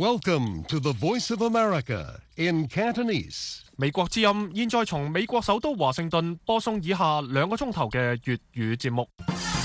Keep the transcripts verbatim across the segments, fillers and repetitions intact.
Welcome to the Voice of America in Cantonese. 美國之音現在從美國首都華盛頓播送以下兩個鐘頭嘅粵語節目。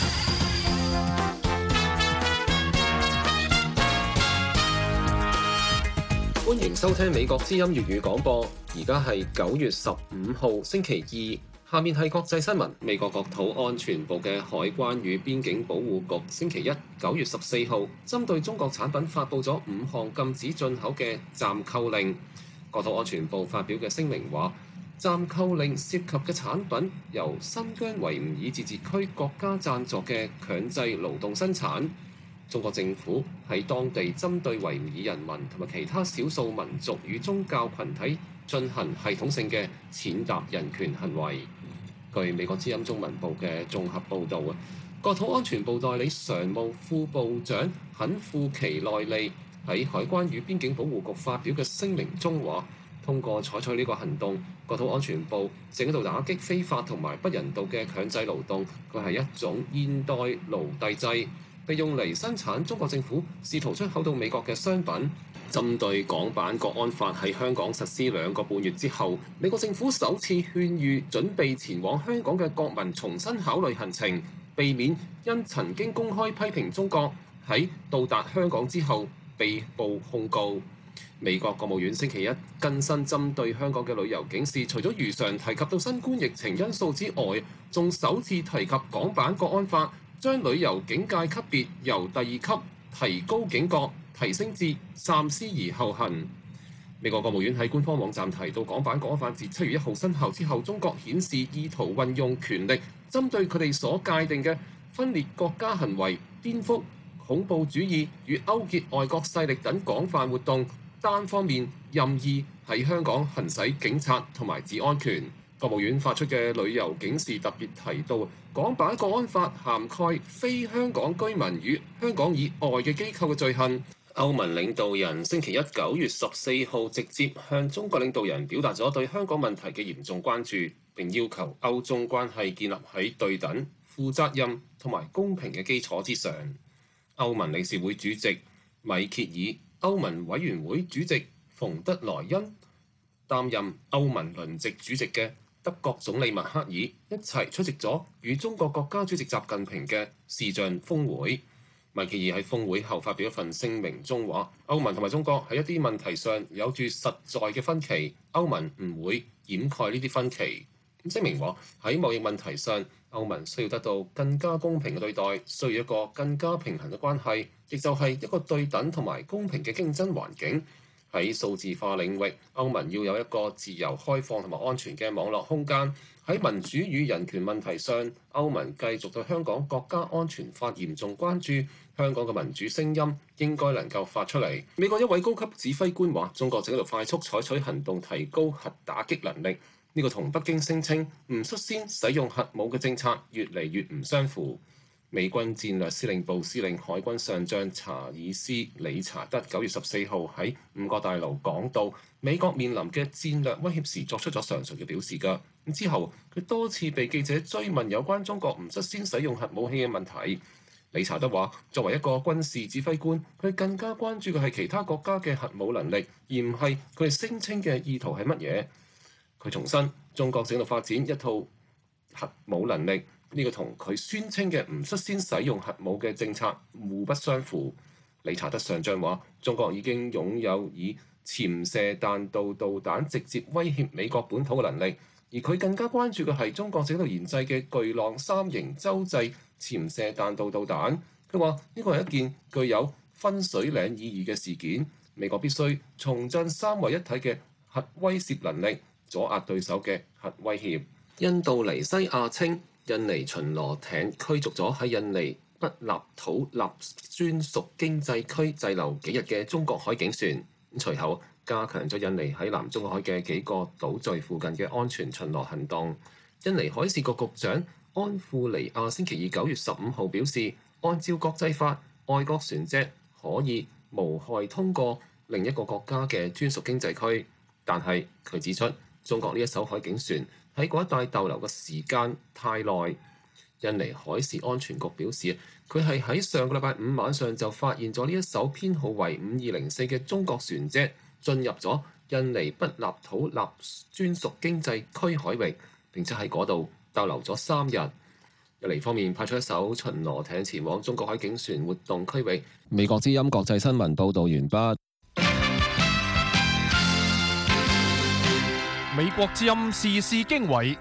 歡迎收聽美國之音粵語廣播，而家係九月十五號星期二。下面係國際新聞。美國國土安全部嘅海關與邊境保護局星期一九月十四號針對中國產品發布咗五項禁止進口嘅暫扣令。國土安全部發表嘅聲明話，暫扣令涉及嘅產品由新疆維吾爾自治區國家贊助嘅強制勞動生產。中國政府喺當地針對維吾爾人民同埋其他少數民族與宗教群體進行系統性嘅踐踏人權行為。據美國之音中文部嘅綜合報導啊，國土安全部代理常務副部長肯富奇內利喺海關與邊境保護局發表嘅聲明中話，通過採取呢個行動，國土安全部正喺度打擊非法同埋不人道嘅強制勞動，佢係一種現代奴隸制，被用嚟生產中國政府試圖出口到美國嘅商品。針對港版國安法喺香港實施兩個半月之後，美國政府首次勸喻準備前往香港嘅國民重新考慮行程，避免因曾經公開批評中國喺到達香港之後被捕控告。美國國務院星期一更新針對香港嘅旅遊警示，除咗如常提及到新冠疫情因素之外，仲首次提及港版國安法將旅遊警戒級別由第二級提高警覺，提升至三思而後行。美國國務院喺官方網站提到，港版國安法自七月一號生效之後，中國顯示意圖運用權力，針對佢哋所界定嘅分裂國家行為、顛覆、恐怖主義與勾結外國勢力等廣泛活動，單方面任意喺香港行使警察同埋治安權。國務院發出嘅旅遊警示特別提到，港版國安法涵蓋非香港居民與香港以外嘅機構嘅罪行。歐盟領導人星期一九月十四號直接向中國領導人表達咗對香港問題嘅嚴重關注，並要求歐中關係建立喺對等、負責任同埋公平嘅基礎之上。歐盟理事會主席米歇爾、歐盟委員會主席馮德萊恩擔任歐盟輪值主席嘅德國總理默克爾一齊出席咗與中國國家主席習近平嘅視像峰會。米歇爾喺峰會後發表一份聲明中話，歐盟同埋中國喺一啲問題上有住實在嘅分歧，歐盟唔會掩蓋呢啲分歧。聲明話喺貿易問題上，歐盟需要得到更加公平嘅對待，需要一個更加平衡嘅關係，亦就係一個對等同埋公平嘅競爭環境。喺數字化領域，歐盟要有一個自由開放同埋安全嘅網絡空間。喺民主與人權問題上，歐盟繼續對香港國家安全法嚴重關注，香港嘅民主聲音應該能夠發出嚟。美國一位高級指揮官話，中國正喺度快速採取行動提高核打擊能力，呢個同北京聲稱唔率先使用核武嘅政策越嚟越唔相符。美軍戰略司令部司令海軍上將查爾斯·理查德九月十四號喺五角大樓講到美國面臨嘅戰略威脅時，作出咗上述嘅表示㗎。之後佢多次被記者追問有關中國唔率先使用核武器嘅問題。理查德話：作為一個軍事指揮官，佢更加關注嘅係其他國家嘅核武能力，而唔係佢哋聲稱嘅意圖係乜嘢。佢重申中國正喺度發展一套核武能力。呢個同佢宣稱嘅唔率先使用核武嘅政策互不相符。理查德上將話：中國已經擁有以潛射彈道導彈直接威脅美國本土嘅能力，而佢更加關注嘅係中國正喺度研製嘅巨浪三型洲際潛射彈道導彈。佢話呢個係一件具有分水嶺意義嘅事件，美國必須重振三位一體嘅核威懾能力，阻壓對手嘅核威脅。印度尼西亞稱，印尼巡邏艇驅逐咗喺印尼北納土納專屬經濟區滯留幾日嘅中國海警船，隨後加強咗印尼喺南中國海嘅幾個島嶼附近嘅安全巡邏行動。印尼海事局局長安富尼亞星期二九月十五號表示，按照國際法，外國船隻可以無害通過另一個國家嘅專屬經濟區，但係佢指出，中國呢一艘海警船喺嗰一帶逗留嘅時間太耐。 印尼海事安全局表示，佢係喺上個禮拜五晚上就發現咗呢一艘編號為五二零四嘅中國船隻進入咗印尼不立土納專屬經濟區海域，並且喺嗰度逗留咗三日。印尼方面派出一艘巡邏艇前往中國海警船活動區域。美國之音國際新聞報導完畢。 美國之音時事經緯。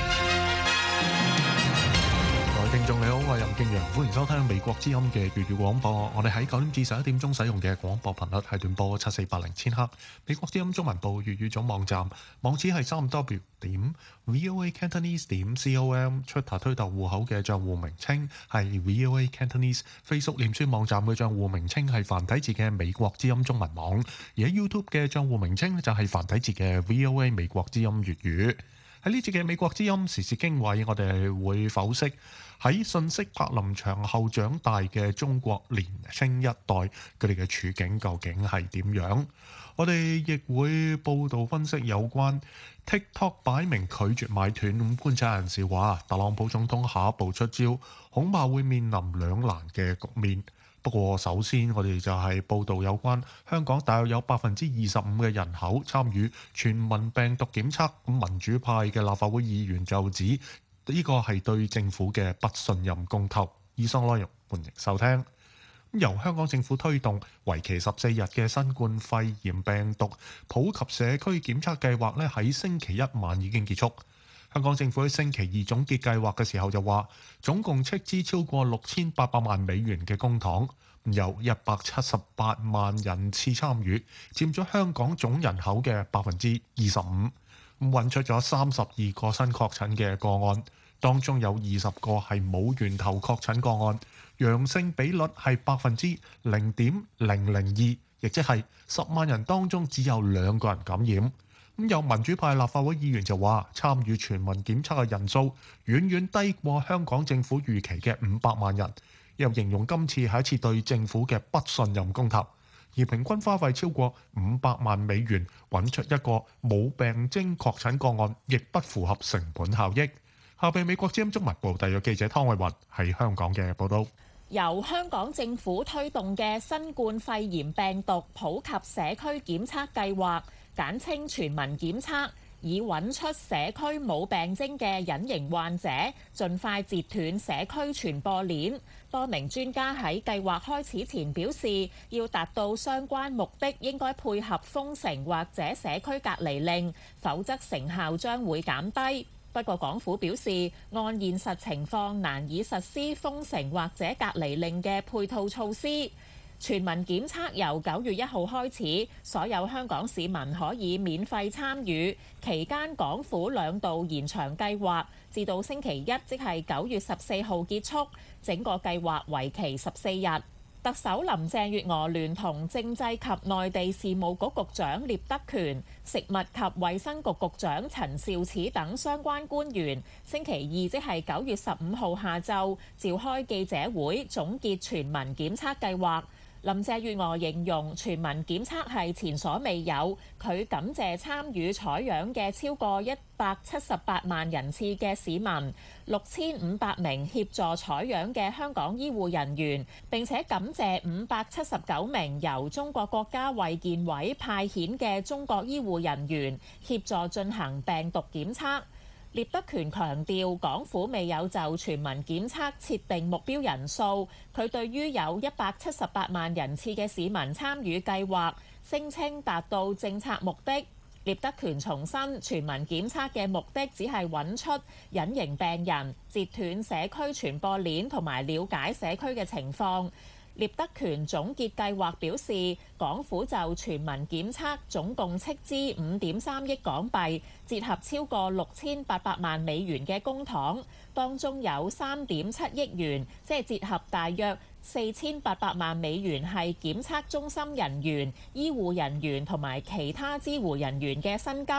聽眾你好，我係任敬陽，歡迎收聽美國之音嘅粵語廣播。我哋喺九點至十一點鐘使用嘅廣播頻率係短波七四八零千赫。美國之音中文部粵語總網站網址係三 w 點 voa cantonese 點 com。Twitter 推特戶口嘅賬戶名稱係 voa cantonese。Facebook 臉書網站嘅賬戶名稱係繁體字嘅美國之音中文網，而喺 YouTube 嘅賬戶名稱就係繁體字嘅 voa 美國之音粵語。喺呢節嘅美國之音時事經緯，我哋會剖析喺信息柏林牆後長大嘅中國年輕一代，佢哋嘅處境究竟係點樣？我哋亦會報導分析有關 TikTok 擺明拒絕買斷，咁觀察人士話，特朗普總統下一步出招，恐怕會面臨兩難嘅局面。不過首先我哋就係報導有關香港大約有百分之二十五嘅人口參與全民病毒檢測，咁民主派嘅立法會議員就指呢個係對政府嘅不信任公投。以上內容歡迎收聽。由香港政府推動為期十四日嘅新冠肺炎病毒普及社區檢測計劃咧，喺星期一晚已經結束。香港政府喺星期二總結計劃嘅時候就話，總共斥資超過六千八百萬美元嘅公帑，有一百七十八萬人次參與，佔咗香港總人口嘅百分之二十五。咁揾出咗三十二個新確診嘅個案，當中有二十個係冇源頭確診個案，陽性比率係百分之零點零零二，亦即係十萬人當中只有兩個人感染。咁有民主派立法會議員就話，參與全民檢測嘅人數遠遠低過香港政府預期嘅五百萬人，又形容今次係一次對政府嘅不信任公投，而平均花費超過五百萬美元揾出一個冇病徵確診個案，亦不符合成本效益。下邊美國之音中文部特約記者湯慧雲喺香港嘅報導。 由香港政府推動嘅新冠肺炎病毒普及社區檢測計劃，簡稱全民檢測，以揾出社區冇病徵嘅隱形患者，盡快截斷社區傳播鏈。多名專家喺計劃開始前表示，要達到相關目的，應該配合封城或者社區隔離令，否則成效將會減低。不過港府表示，按現實情況難以實施封城或者隔離令嘅配套措施。全民檢測由九月一號開始，所有香港市民可以免費參與。期間港府兩度延長計劃，至到星期一，即係九月十四號結束。整個計劃為期十四日。特首林鄭月娥聯同政制及內地事務局局長聶德權、食物及衛生局局長陳肇始等相關官員，星期二即係九月十五號下晝召開記者會，總結全民檢測計劃。林鄭月娥形容全民檢測係前所未有，佢感謝參與採樣嘅超過一百七十八萬人次嘅市民，六千五百名協助採樣嘅香港醫護人員，並且感謝五百七十九名由中國國家衛健委派遣嘅中國醫護人員協助進行病毒檢測。聶德權強調，港府未有就全民檢測設定目標人數。佢對於有一百七十八萬人次嘅市民參與計劃，聲稱達到政策目的。聶德權重申，全民檢測嘅目的只係揾出隱形病人，截斷社區傳播鏈同埋了解社區嘅情況。聶德權總結計劃表示，港府就全民檢測總共斥資五點三億港幣，折合超過六千八百萬美元嘅公帑，當中有三點七億元，即係折合大約四千八百萬美元係檢測中心人員、醫護人員同埋其他支援人員嘅薪金。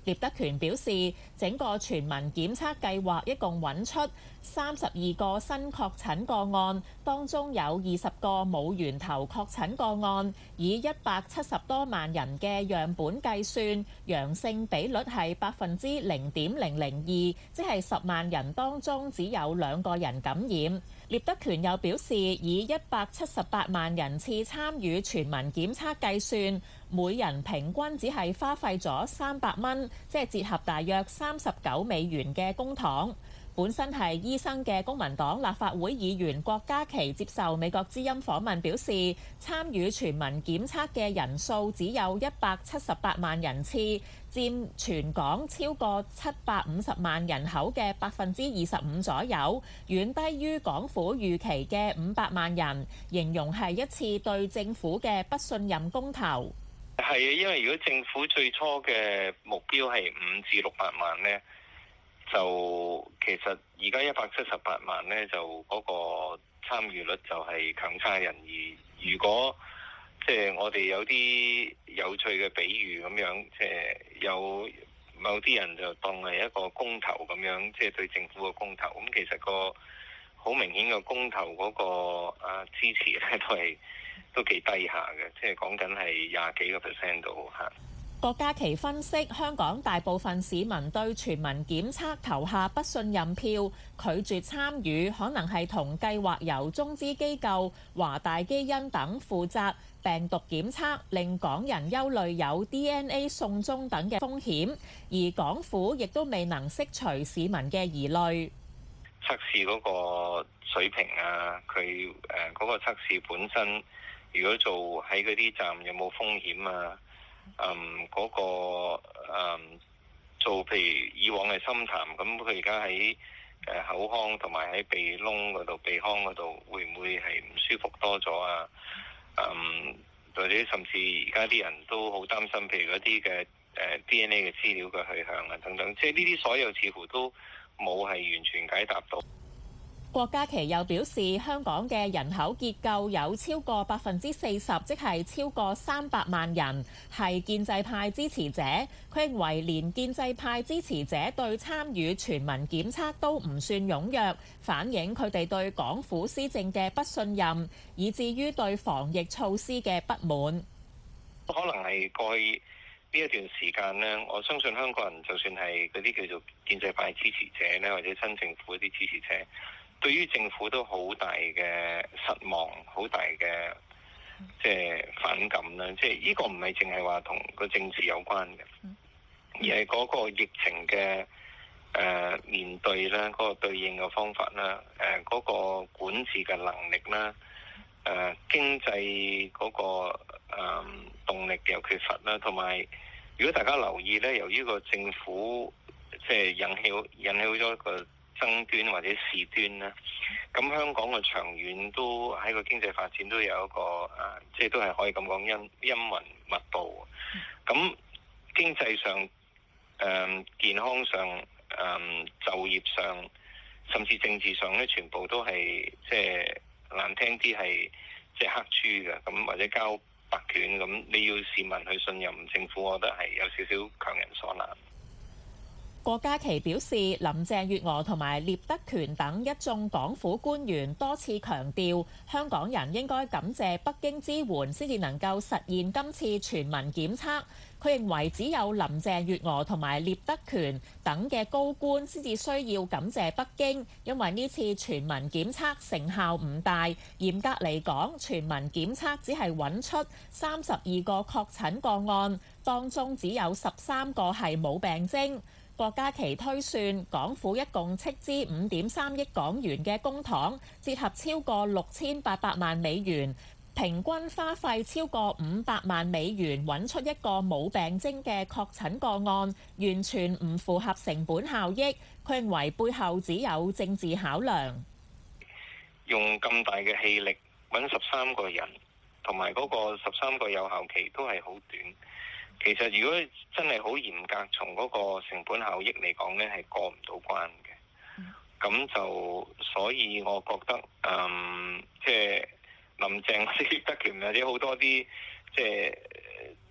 聶德權表示，整個全民檢測計劃一共揾出三十二個新確診個案，當中有二十個冇源頭確診個案，以一百七十多萬人嘅樣本計算，陽性比率係百分之零點零零二，即係十萬人當中只有兩個人感染。聶德權又表示，以一百七十八萬人次參與全民檢測計算，每人平均只係花費咗三百蚊，即係折合大約三十九美元嘅公帑。本身係醫生嘅公民黨立法會議員郭家麒接受美國之音訪問表示，參與全民檢測嘅人數只有一百七十八萬人次，佔全港超過七百五十萬人口嘅百分之二十五左右，遠低於港府預期嘅五百萬人，形容係一次對政府嘅不信任公投。 係啊，因為如果政府最初嘅目標係五至六百萬呢，就其實而家一百七十八萬呢，就嗰個參與率就係強差人意。如果即係我哋有啲有趣嘅比喻咁樣，即係有某啲人就當係一個公投咁樣，即係對政府嘅公投。咁其實個好明顯嘅公投嗰個啊支持咧，都係都幾低下嘅，即係講緊係廿幾個 percent 度嚇。 郭家麒分析，香港大部分市民對全民檢測投下不信任票，拒絕參與，可能係同計劃由中資機構華大基因等負責病毒檢測，令港人憂慮有 D N A 送中等嘅風險，而港府亦都未能釋除市民嘅疑慮。 測試嗰個水平啊，佢誒嗰個測試本身，如果做喺嗰啲站有冇風險啊？嗯，嗰、那個、嗯、做譬如以往係深談，咁佢而家喺誒口腔同埋喺鼻窿嗰度、鼻腔嗰度，會唔會係唔舒服多咗啊？嗯，或者甚至而家啲人都好擔心，譬如嗰啲嘅誒 D N A 嘅資料嘅去向啊等等，即係呢啲所有似乎都冇係完全解答到。 郭家麒又表示，香港嘅人口結構有超過百分之四十，即係超過三百萬人係建制派支持者。佢認為連建制派支持者對參與全民檢測都唔算踴躍，反映佢哋對港府施政嘅不信任，以至於對防疫措施嘅不滿。 可能係過去呢一段時間呢，我相信香港人就算係嗰啲叫做建制派支持者呢，或者親政府嗰啲支持者，對於政府都好大嘅失望，好大嘅即係反感啦。即係呢個唔係淨係話同個政治有關嘅，而係嗰個疫情嘅誒、呃、面對啦，嗰、嗰個對應嘅方法啦，誒、呃、嗰、嗰個管治嘅能力啦，誒、呃、經濟嗰、嗰個誒、呃、動力又缺乏啦，同埋如果大家留意咧，由於個政府即係引起引起咗一個爭端或者事端啦，咁香港嘅長遠都喺個經濟發展都有一個誒、呃，即係都係可以咁講陰陰雲密布。咁經濟上、誒、呃、健康上、誒、呃、就業上，甚至政治上咧，全部都係即係難聽啲係即係黑豬嘅，咁或者交白卷咁。你要市民去信任政府，我覺得係有少少強人所難。 郭家麒表示，林鄭月娥同埋聶德權等一眾港府官員多次強調，香港人應該感謝北京支援，先至能夠實現今次全民檢測。佢認為只有林鄭月娥同埋聶德權等嘅高官先至需要感謝北京，因為呢次全民檢測成效唔大。嚴格嚟講，全民檢測只係揾出三十二個確診個案，當中只有十三個係冇病徵。郭家麒推算，港府一共斥資五點三億港元嘅公帑，折合超過六千八百萬美元，平均花費超過五百萬美元，揾出一個冇病徵嘅確診個案，完全唔符合成本效益。佢認為背後只有政治考量。 用咁大嘅氣力揾十三個人，同埋嗰個十三個有效期都係好短。其實如果真係好嚴格從嗰個成本效益嚟講呢，係過唔到關嘅。咁就所以我覺得，嗯，即係林鄭、聶德權或者好多啲即係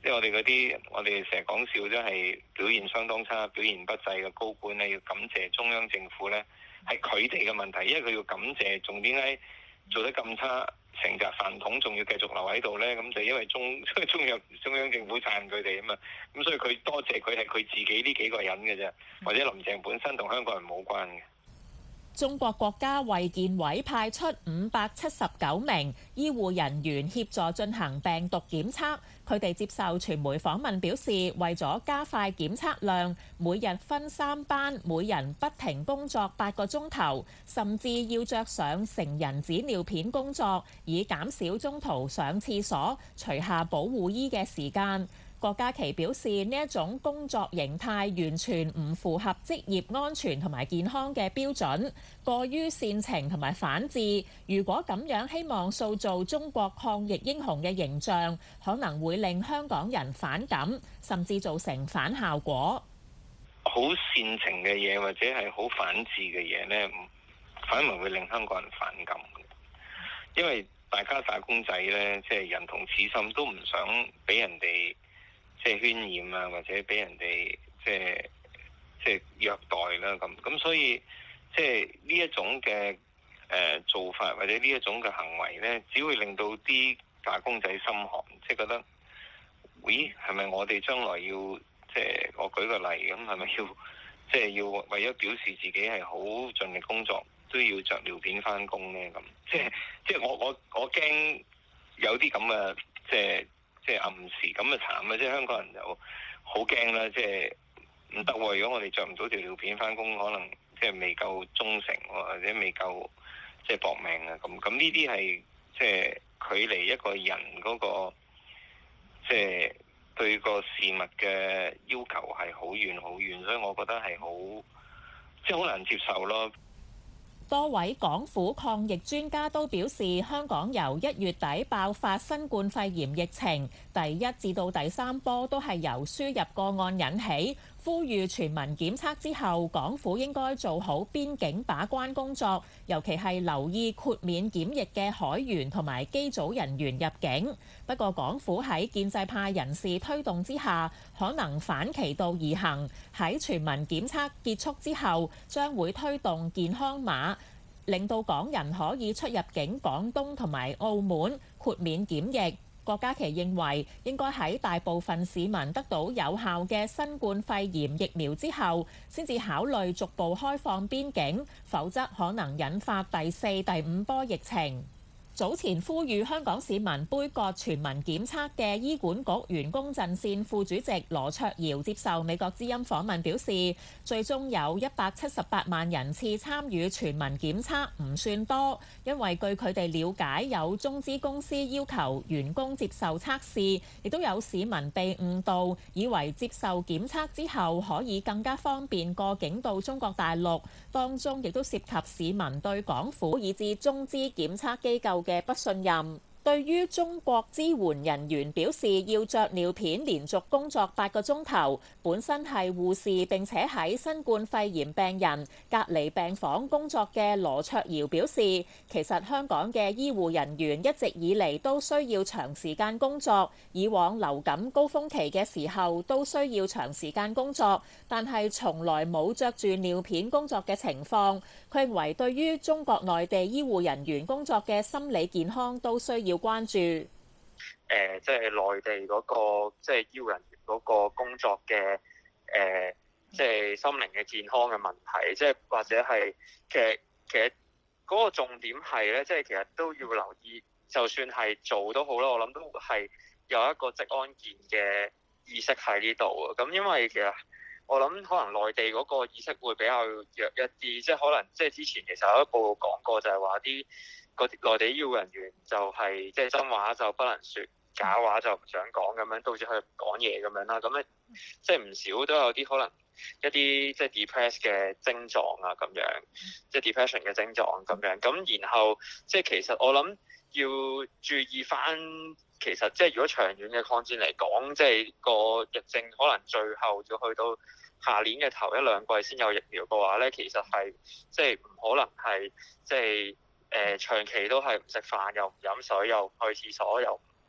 即係我哋嗰啲，我哋成日講笑，都係表現相當差、表現不濟嘅高官咧，要感謝中央政府咧，係佢哋嘅問題，因為佢要感謝，仲點解做得咁差，成隻飯桶仲要繼續留喺度咧？咁就因為中中央中央政府撐佢哋啊嘛，咁所以佢多謝佢係佢自己呢幾個人嘅啫，或者林鄭本身同香港人冇關嘅。 中國國家衛健委派出五百七十九名醫護人員協助進行病毒檢測。佢哋接受傳媒訪問表示，為咗加快檢測量，每日分三班，每人不停工作八個鐘頭，甚至要着上成人紙尿片工作，以減少中途上廁所、除下保護衣嘅時間。郭家麒表示，呢一種工作形態完全唔符合職業安全同埋健康嘅標準，過於煽情同埋反智。如果咁樣希望塑造中國抗疫英雄嘅形象，可能會令香港人反感，甚至造成反效果。 好煽情嘅嘢或者係好反智嘅嘢呢，反而會令香港人反感。因為大家打工仔呢，即係人同此心，都唔想俾人哋即係渲染啊，或者俾人哋即係即係虐待啦咁，咁所以即係呢一種嘅誒、呃、做法或者呢一種嘅行為咧，只會令到啲打工仔心寒，即係覺得，咦係咪我哋將來要即係我舉個例咁，係咪要即係要為咗表示自己係好盡力工作，都要着尿片返工咧咁？即係即係我我我驚有啲咁嘅即係。即係暗示咁啊慘啊！即係香港人就好驚啦，即係唔得喎。如果我哋着唔到條尿片返工，可能即係未夠忠誠或者未夠即係搏命啊！咁咁呢啲係即係距離一個人嗰個即係對個事物嘅要求係好遠好遠，所以我覺得係好即係好難接受咯。 多位港府抗疫專家都表示，香港由一月底爆發新冠肺炎疫情，第一至到第三波都係由輸入個案引起。呼籲全民檢測之後，港府應該做好邊境把關工作，尤其係留意豁免檢疫嘅海員同埋機組人員入境。不過，港府喺建制派人士推動之下，可能反其道而行，喺全民檢測結束之後，將會推動健康碼，令到港人可以出入境廣東同埋澳門豁免檢疫。郭家麒認為應該喺大部分市民得到有效嘅新冠肺炎疫苗之後，先至考慮逐步開放邊境，否則可能引發第四、第五波疫情。早前呼籲香港市民杯葛全民檢測嘅醫管局員工陣線副主席羅卓瑤接受美國之音訪問表示，最終有一百七十八萬人次參與全民檢測唔算多，因為據佢哋了解，有中資公司要求員工接受測試，亦都有市民被誤導，以為接受檢測之後可以更加方便過境到中國大陸，當中亦都涉及市民對港府以至中資檢測機構嘅不信任。對於中國支援人員表示要着尿片連續工作八個鐘頭，本身係護士並且喺新冠肺炎病人隔離病房工作嘅羅卓瑤表示，其實香港嘅醫護人員一直以嚟都需要長時間工作，以往流感高峰期嘅時候都需要長時間工作，但係從來冇着住尿片工作嘅情況。佢認為對於中國內地醫護人員工作嘅心理健康都需要要關注，誒、 呃，即係內地嗰、那個即係醫護人員嗰個工作嘅誒、呃，即係心靈嘅健康嘅問題，即係或者係其實其實嗰個重點係咧，即係其實都要留意，就算係做都好啦，我諗都係有一個職安健嘅意識喺呢度啊。咁因為其實我諗可能內地嗰個意識會比較弱一啲，即係可能即係之前其實有一報告講過，就係話啲嗰啲內地醫護人員就係即係真話就不能説，假話就唔想講咁樣，導致佢唔講嘢咁樣啦。咁咧即係唔少都有啲可能一啲即係 depress 嘅症狀啊，咁樣即係 depression 嘅症狀咁樣。咁然後即係其實我諗要注意翻，其實即係如果長遠嘅抗戰嚟講，即係個疫症可能最後要去到下年嘅頭一兩季先有疫苗嘅話咧，其實係即係唔可能係即係誒長期都係唔食飯又唔飲水又唔去廁所又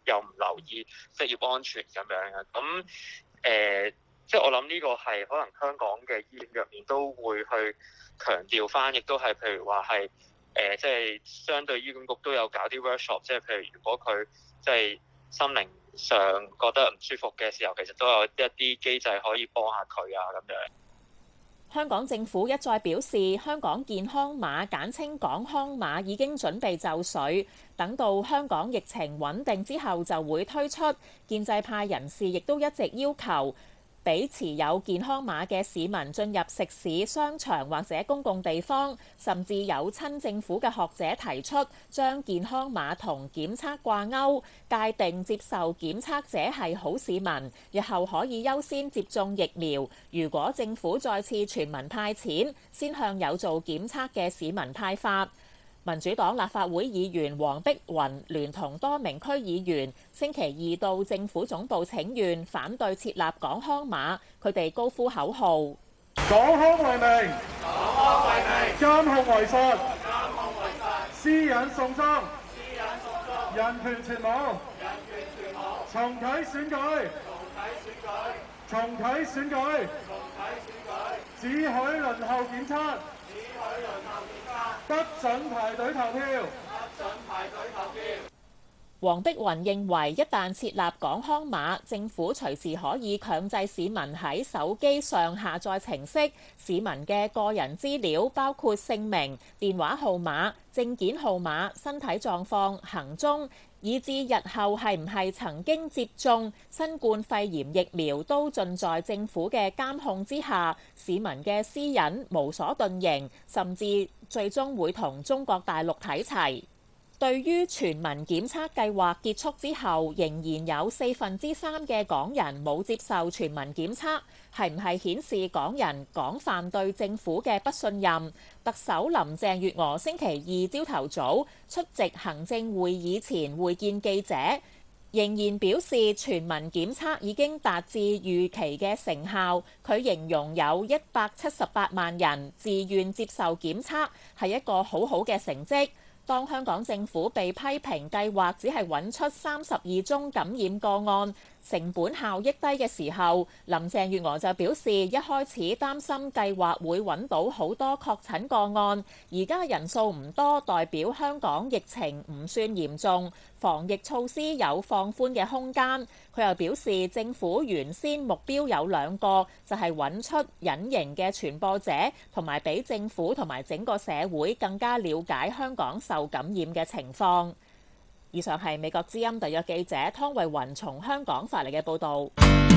又唔留意職業安全咁樣嘅。咁誒、呃，即係我諗呢個係可能香港嘅醫院入面都會去強調翻，亦都係譬如話係誒，即係相對醫管局都有搞啲 workshop， 即係譬如如果佢即係心靈上覺得唔舒服嘅時候，其實都有一啲機制可以幫下佢啊咁樣。 香港政府一再表示，香港健康碼簡稱港康碼已經準備就緒，等到香港疫情穩定之後就會推出。建制派人士亦都一直要求俾持有健康碼嘅市民進入食肆、商場或者公共地方，甚至有親政府嘅學者提出將健康碼同檢測掛鈎，界定接受檢測者係好市民，日後可以優先接種疫苗。如果政府再次全民派錢，先向有做檢測嘅市民派發。民主黨立法會議員黃碧雲聯同多名區議員星期二到政府總部請願，反對設立港康碼。佢哋高呼口號： 港康為名，港康為名；監控為實，監控為實；私隱送中，私隱送中；人權全無，人權全無；重啟選舉，重啟選舉；重啟選舉，重啟選舉；只許輪候檢測。不准排隊投票，不准排隊投票。 黃碧雲認為，一旦設立港康碼，政府隨時可以強制市民喺手機上下載程式，市民嘅個人資料包括姓名、電話號碼、證件號碼、身體狀況、行蹤，以至日後係唔係曾經接種新冠肺炎疫苗，都盡在政府嘅監控之下。市民嘅私隱無所遁形，甚至最終會同中國大陸睇齊。對於全民檢測計劃結束之後，仍然有四分之三嘅港人冇接受全民檢測，係唔係顯示港人廣泛對政府嘅不信任？特首林鄭月娥星期二朝頭早出席行政會議前會見記者，仍然表示全民檢測已經達至預期嘅成效。佢形容有一百七十八萬人自願接受檢測，係一個好好嘅成績。當香港政府被批評計劃只係揾出三十二宗感染個案，成本效益低嘅時候，林鄭月娥就表示一開始擔心計劃會揾到好多確診個案，而家人數唔多，代表香港疫情唔算嚴重，防疫措施有放寬嘅空間。佢又表示政府原先目標有兩個，就係揾出隱形嘅傳播者，同埋俾政府同埋整個社會更加了解香港受感染嘅情況。以上係美國之音特約記者湯慧雲從香港發嚟嘅報導。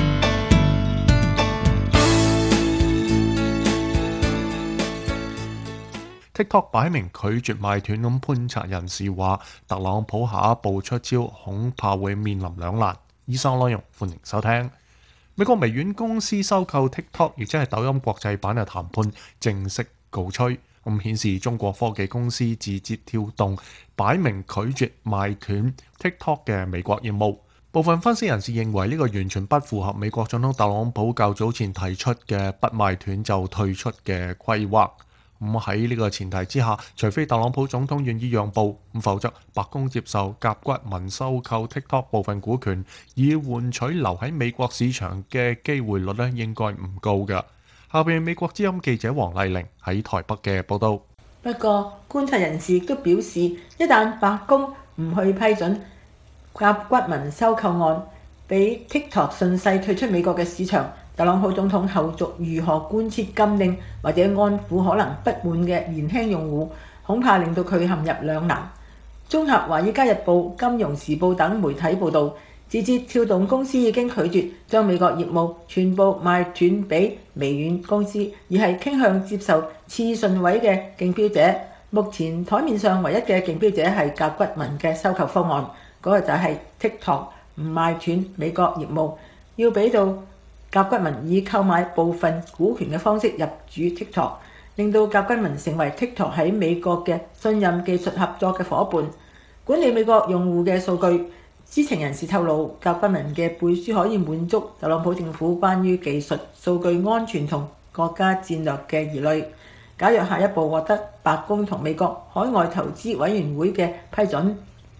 TikTok 擺明拒絕賣斷咁，觀察人士話，特朗普下一步出招恐怕會面臨兩難。以上內容歡迎收聽。美國微軟公司收購 TikTok， 亦即係抖音國際版嘅談判正式告吹，咁顯示中國科技公司字節跳動擺明拒絕賣斷 TikTok 嘅美國業務。部分分析人士認為呢個完全不符合美國總統特朗普較早前提出嘅不賣斷就退出嘅規劃。咁喺呢個前提之下，除非特朗普總統願意讓步，咁否則白宮接受甲骨文收購 TikTok 部分股權，以換取留喺美國市場嘅機會率咧，應該唔高嘅。下邊美國之音記者黃麗玲喺台北嘅報導。 不過觀察人士都表示，一旦白宮唔去批准甲骨文收購案，俾 TikTok 順勢退出美國嘅市場，特朗普總統後續如何貫徹禁令或者安撫可能不滿嘅年輕用戶，恐怕令到佢陷入兩難。綜合《華爾街日報》、《金融時報》等媒體報導，字節跳動公司已經拒絕將美國業務全部賣斷俾微軟公司，而係傾向接受次順位嘅競標者。目前台面上唯一嘅競標者係甲骨文嘅收購方案，嗰、那個就係 TikTok 唔賣斷美國業務，要俾到甲骨文以購買部分股權嘅方式入主 TikTok， 令到甲骨文成為 TikTok 喺美國嘅信任技術合作嘅夥伴，管理美國用戶嘅數據。知情人士透露，甲骨文嘅背書可以滿足特朗普政府關於技術、數據安全同國家戰略嘅疑慮。假若下一步獲得白宮同美國海外投資委員會嘅批准，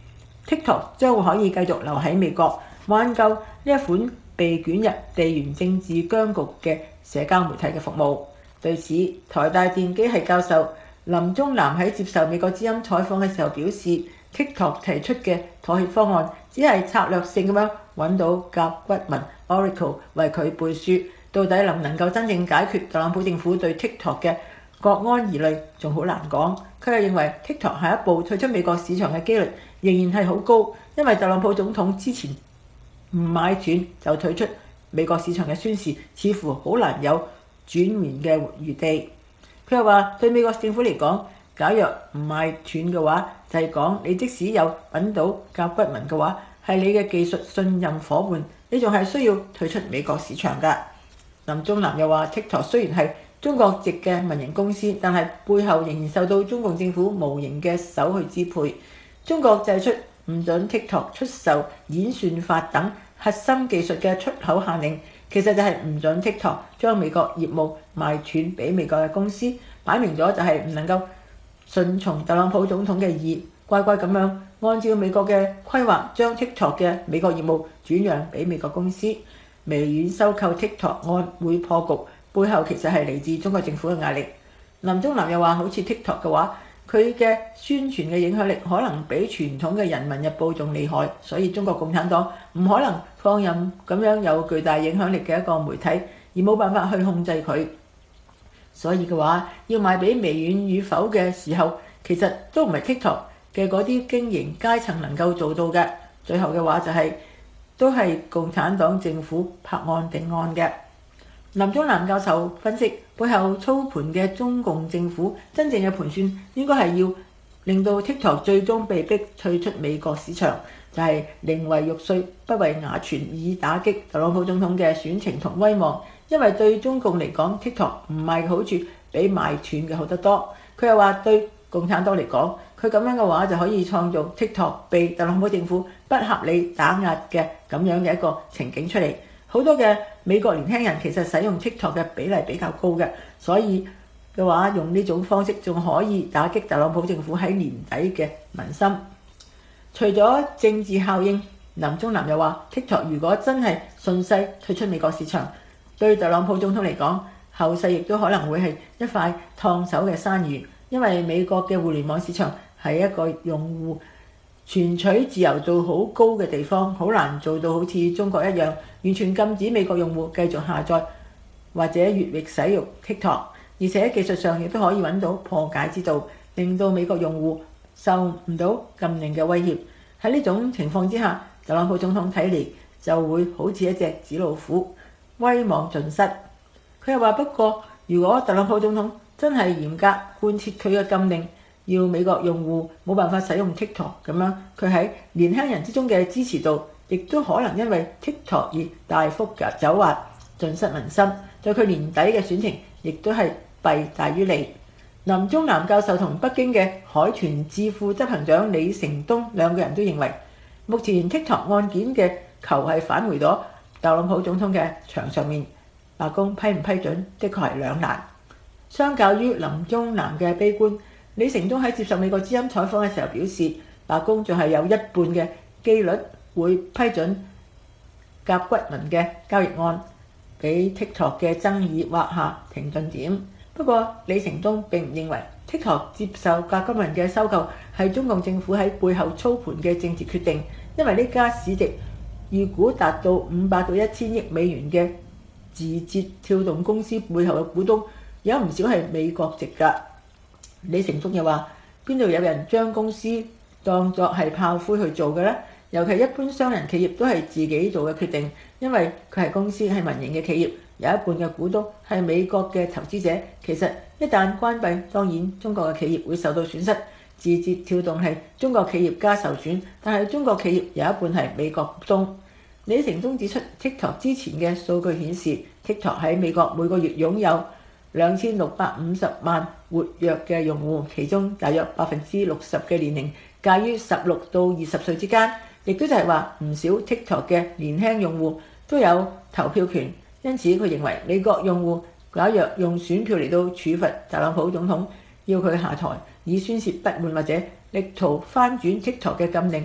TikTok 將會可以繼續留喺美國，挽救呢一款被捲入地緣政治僵局嘅社交媒體嘅服務。對此，台大電機系教授林宗南喺接受美國之音採訪嘅時候表示， TikTok 提出嘅妥協方案只係策略性咁樣揾到甲骨文 Oracle 為佢背書，到底能唔能夠真正解決特朗普政府對 TikTok 嘅國安疑慮，仲好難講。佢又認為 TikTok 下一步退出美國市場嘅機率仍然係好高，因為特朗普總統之前唔買斷就退出美國市場嘅宣示，似乎好難有轉換嘅餘地。佢又話對美國政府嚟講，假若唔買斷嘅話，就係講你即使有揾到甲骨文嘅話，係你嘅技術信任伙伴，你仲係需要退出美國市場㗎。林宗南又話 TikTok 雖然係中國籍嘅民營公司，但係背後仍然受到中共政府無形嘅手去支配。中國製出唔准 TikTok 出售演算法等核心技術嘅出口限令，其實就係唔准 TikTok 將美國業務賣斷俾美國嘅公司，擺明咗就係唔能夠順從特朗普總統嘅意，乖乖咁樣按照美國嘅規劃，將 TikTok 嘅美國業務轉讓俾美國公司。微軟收購 TikTok 案會破局，背後其實係嚟自中國政府嘅壓力。林宗南又話，好似 TikTok 嘅話，佢嘅宣傳嘅影響力可能比傳統嘅《人民日報》仲厲害，所以中國共產黨唔可能放任咁樣有巨大影響力嘅一個媒體，而冇辦法去控制佢。所以嘅話，要賣俾微軟與否嘅時候，其實都唔係 TikTok 嘅嗰啲經營階層能夠做到嘅。最後嘅話就係、是、都係共產黨政府拍案定案嘅。林宗南教授分析，背後操盤嘅中共政府真正嘅盤算應該係要令到 TikTok 最終被逼退出美國市場，就係、是、寧為玉碎不為瓦全，以打擊特朗普總統嘅選情同威望。因為對中共嚟講 ，TikTok 唔賣嘅好處比賣斷嘅好得多。佢又話對共產黨嚟講，佢咁樣嘅話就可以創造 TikTok 被特朗普政府不合理打壓嘅咁樣嘅一個情景出嚟。好多嘅美國年輕人其實使用 TikTok 嘅比例比較高嘅，所以嘅話用呢種方式仲可以打擊特朗普政府喺年底嘅民心。除咗政治效應，林宗南又話 TikTok 如果真係順勢退出美國市場，對特朗普總統嚟講，後世亦都可能會係一塊燙手嘅山芋，因為美國嘅互聯網市場係一個用戶存取自由度好高嘅地方，好難做到好似中國一樣完全禁止美國用戶繼續下載或者越域使用 TikTok， 而且技術上亦都可以揾到破解之道，令到美國用戶受唔到禁令嘅威脅。喺呢種情況之下，特朗普總統睇嚟就會好似一隻紙老虎，威望盡失。佢又話：不過，如果特朗普總統真係嚴格貫徹佢嘅禁令，要美國用戶冇辦法使用 TikTok 咁樣，佢喺年輕人之中嘅支持度，亦都可能因為 TikTok 而大幅嘅走滑，盡失民心。對佢年底嘅選情，亦都係弊大於利。林宗南教授同北京嘅海豚智庫執行長李成東兩個人都認為，目前 TikTok 案件嘅球係返回咗特朗普總統嘅場上面，白宮批唔批准，的確係兩難。相較於林宗南嘅悲觀，李成東喺接受美國之音採訪嘅時候表示，白宮仲係有一半嘅機率會批准甲骨文嘅交易案，俾 TikTok 嘅爭議畫下停頓點。不過，李成東並唔認為 TikTok 接受甲骨文嘅收購係中共政府喺背後操盤嘅政治決定，因為呢家市值預估達到五百到一千億美元嘅字節跳動公司背後嘅股東有唔少係美國籍㗎。李成東又話：邊度有人將公司當作係炮灰去做嘅呢？尤其一般商人企業都係自己做嘅決定，因為佢係公司係民營嘅企業，有一半嘅股東係美國嘅投資者。其實一旦關閉，當然中國嘅企業會受到損失。字節跳動係中國企業家受損，但係中國企業有一半係美國股東。李成東指出 ，TikTok 之前嘅數據顯示 ，TikTok 喺美國每個月擁有兩千六百五十萬活躍嘅用戶，其中大約百分之六十嘅年齡介於十六到二十歲之間，亦都就係話唔少 TikTok 嘅年輕用戶都有投票權。因此，佢認為美國用戶假若用選票嚟到處罰特朗普總統，要佢下台以宣泄不滿或者力圖翻轉 TikTok 嘅禁令，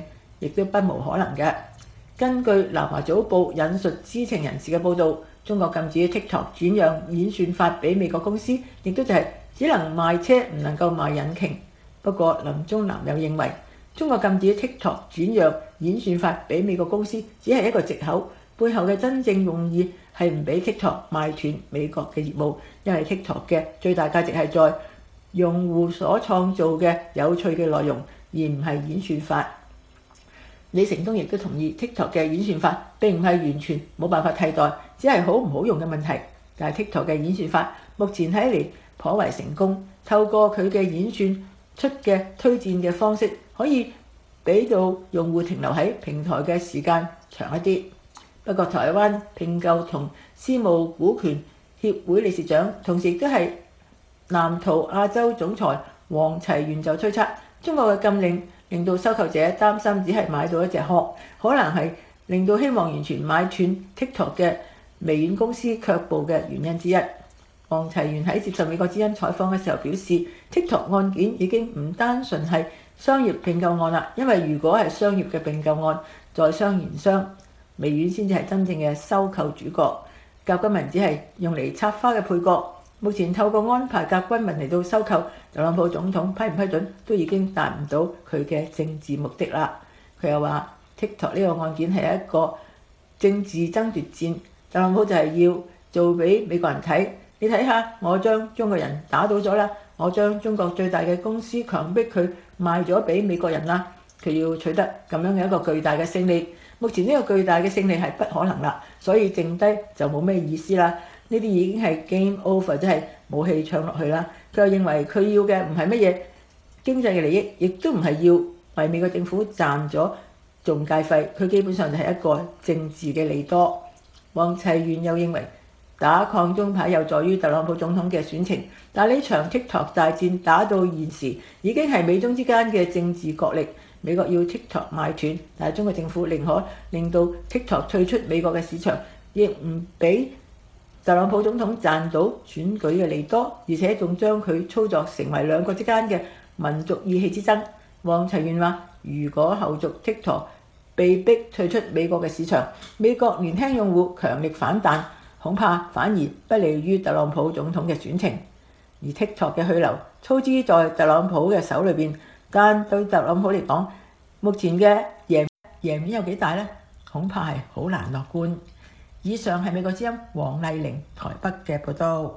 亦都不無可能嘅。根據南華早報引述知情人士嘅報導，中國禁止 TikTok 轉讓演算法俾美國公司，亦都就係只能賣車唔能夠賣引擎。不過林宗南又認為，中國禁止 TikTok 轉讓演算法俾美國公司只係一個藉口，背後嘅真正用意係唔俾 TikTok 賣斷美國嘅業務，因為 TikTok 嘅最大價值係在用戶所創造嘅有趣嘅內容，而唔係演算法。李成東亦都同意 TikTok 嘅演算法並唔係完全冇辦法替代，只係好唔好用嘅問題。但係 TikTok 嘅演算法目前睇嚟頗為成功，透過佢嘅演算出嘅推薦嘅方式，可以俾到用戶停留喺平台嘅時間長一啲。不過台灣併購同私募股權協會理事長，同時亦都係南圖亞洲總裁黃齊源就推測，中國嘅禁令令到收購者擔心只係買到一隻殼，可能係令到希望完全買斷 TikTok 嘅微軟公司卻步嘅原因之一。黃齊源喺接受美國之音採訪嘅時候表示， TikTok 案件已經唔單純係商業併購案啦，因為如果係商業嘅併購案，在商言商，微軟先至係真正嘅收購主角，甲骨文只係用嚟插花嘅配角。目前透過安排甲骨文嚟到收購，特朗普總統批唔批准都已經達唔到佢嘅政治目的啦。佢又話 TikTok 呢個案件係一個政治爭奪戰，特朗普就係要做俾美國人睇，你睇下我將中國人打倒咗啦，我將中國最大嘅公司強迫佢賣咗俾美國人啦，佢要取得咁樣嘅一個巨大嘅勝利。目前呢個巨大嘅勝利係不可能啦，所以剩低就冇咩意思啦。呢啲已經係 game over，即係冇戲唱落去啦。佢又認為佢要嘅唔係乜嘢經濟嘅利益，亦都唔係要為美國政府賺咗中介費，佢基本上就係一個政治嘅利多。黃齊源又認為打抗中牌有助於特朗普總統嘅選情，但係呢場 TikTok 大戰打到現時已經係美中之間嘅政治角力。美國要 TikTok 賣斷，但係中國政府寧可令到 TikTok 退出美國嘅市場，亦唔俾特朗普總統賺到選舉嘅利多，而且仲將佢操作成為兩國之間嘅民族意氣之爭。黃齊源話：如果後續 TikTok 被逼退出美國嘅市場，美國年輕用戶強力反彈，恐怕反而不利於特朗普總統嘅選情。而 TikTok 嘅去留操之在特朗普嘅手裏邊，但對特朗普嚟講，目前嘅贏贏面有幾大呢？恐怕係好難樂觀。以上係美國之音黃麗玲台北嘅報道。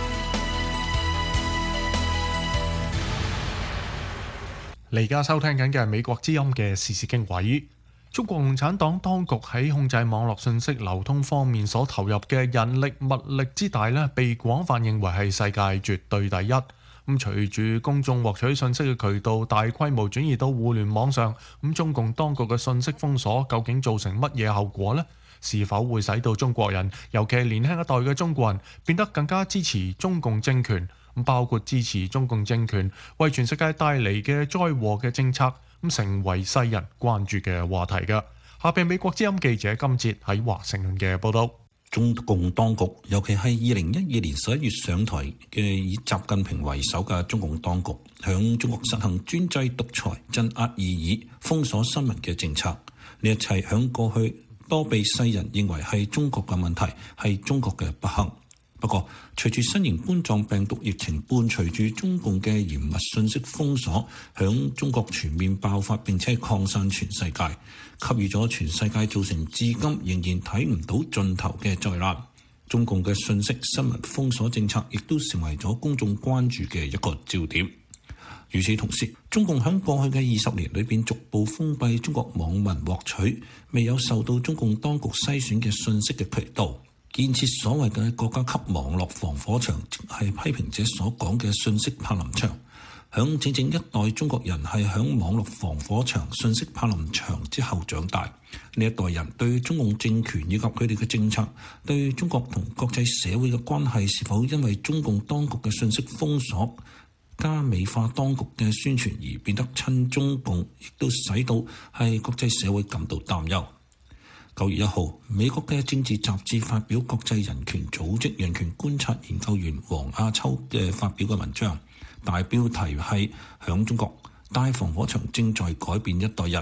你而家收聽緊嘅係美國之音嘅時事經緯。中國共產黨當局喺控制網絡信息流通方面所投入嘅人力物力之大呢，被廣泛認為係世界絕對第一。咁隨住公眾獲取信息嘅渠道大規模轉移到互聯網上，咁中共當局嘅信息封鎖究竟造成乜嘢後果呢？是否會使到中國人，尤其係年輕一代嘅中國人，變得更加支持中共政權？咁包括支持中共政權為全世界帶嚟嘅災禍嘅政策，咁成為世人關注嘅話題嘅。下邊美國之音記者金哲喺華盛頓嘅報道。 中共當局，尤其係二零一二年十一月上台嘅以習近平為首嘅中共當局，向中國實行專制獨裁、鎮壓異議、封鎖新聞嘅政策。呢一切響過去多被世人認為係中國嘅問題，係中國嘅不幸。不過，隨住新型冠狀病毒疫情伴隨住中共嘅嚴密信息封鎖，響中國全面爆發並且擴散全世界，給予咗全世界造成至今仍然睇唔到盡頭嘅災難。中共嘅信息新聞封鎖政策亦都成為咗公眾關注嘅一個焦點。與此同時，中共喺過去嘅二十年裏邊逐步封閉中國網民獲取未有受到中共當局篩選嘅信息嘅渠道，建設所謂嘅國家級網絡防火牆，即係批評者所講嘅信息柏林牆。響整整一代中國人係響網絡防火牆、信息柏林牆之後長大，呢一代人對中共政權以及佢哋嘅政策，對中國同國際社會嘅關係是否因為中共當局嘅信息封鎖加美化當局嘅宣傳而變得親中共，亦都使到係國際社會感到擔憂。九月一號，美國嘅政治雜誌發表國際人權組織人權觀察研究員黃亞秋嘅發表嘅文章，大標題係響中國大防火牆正在改變一代人，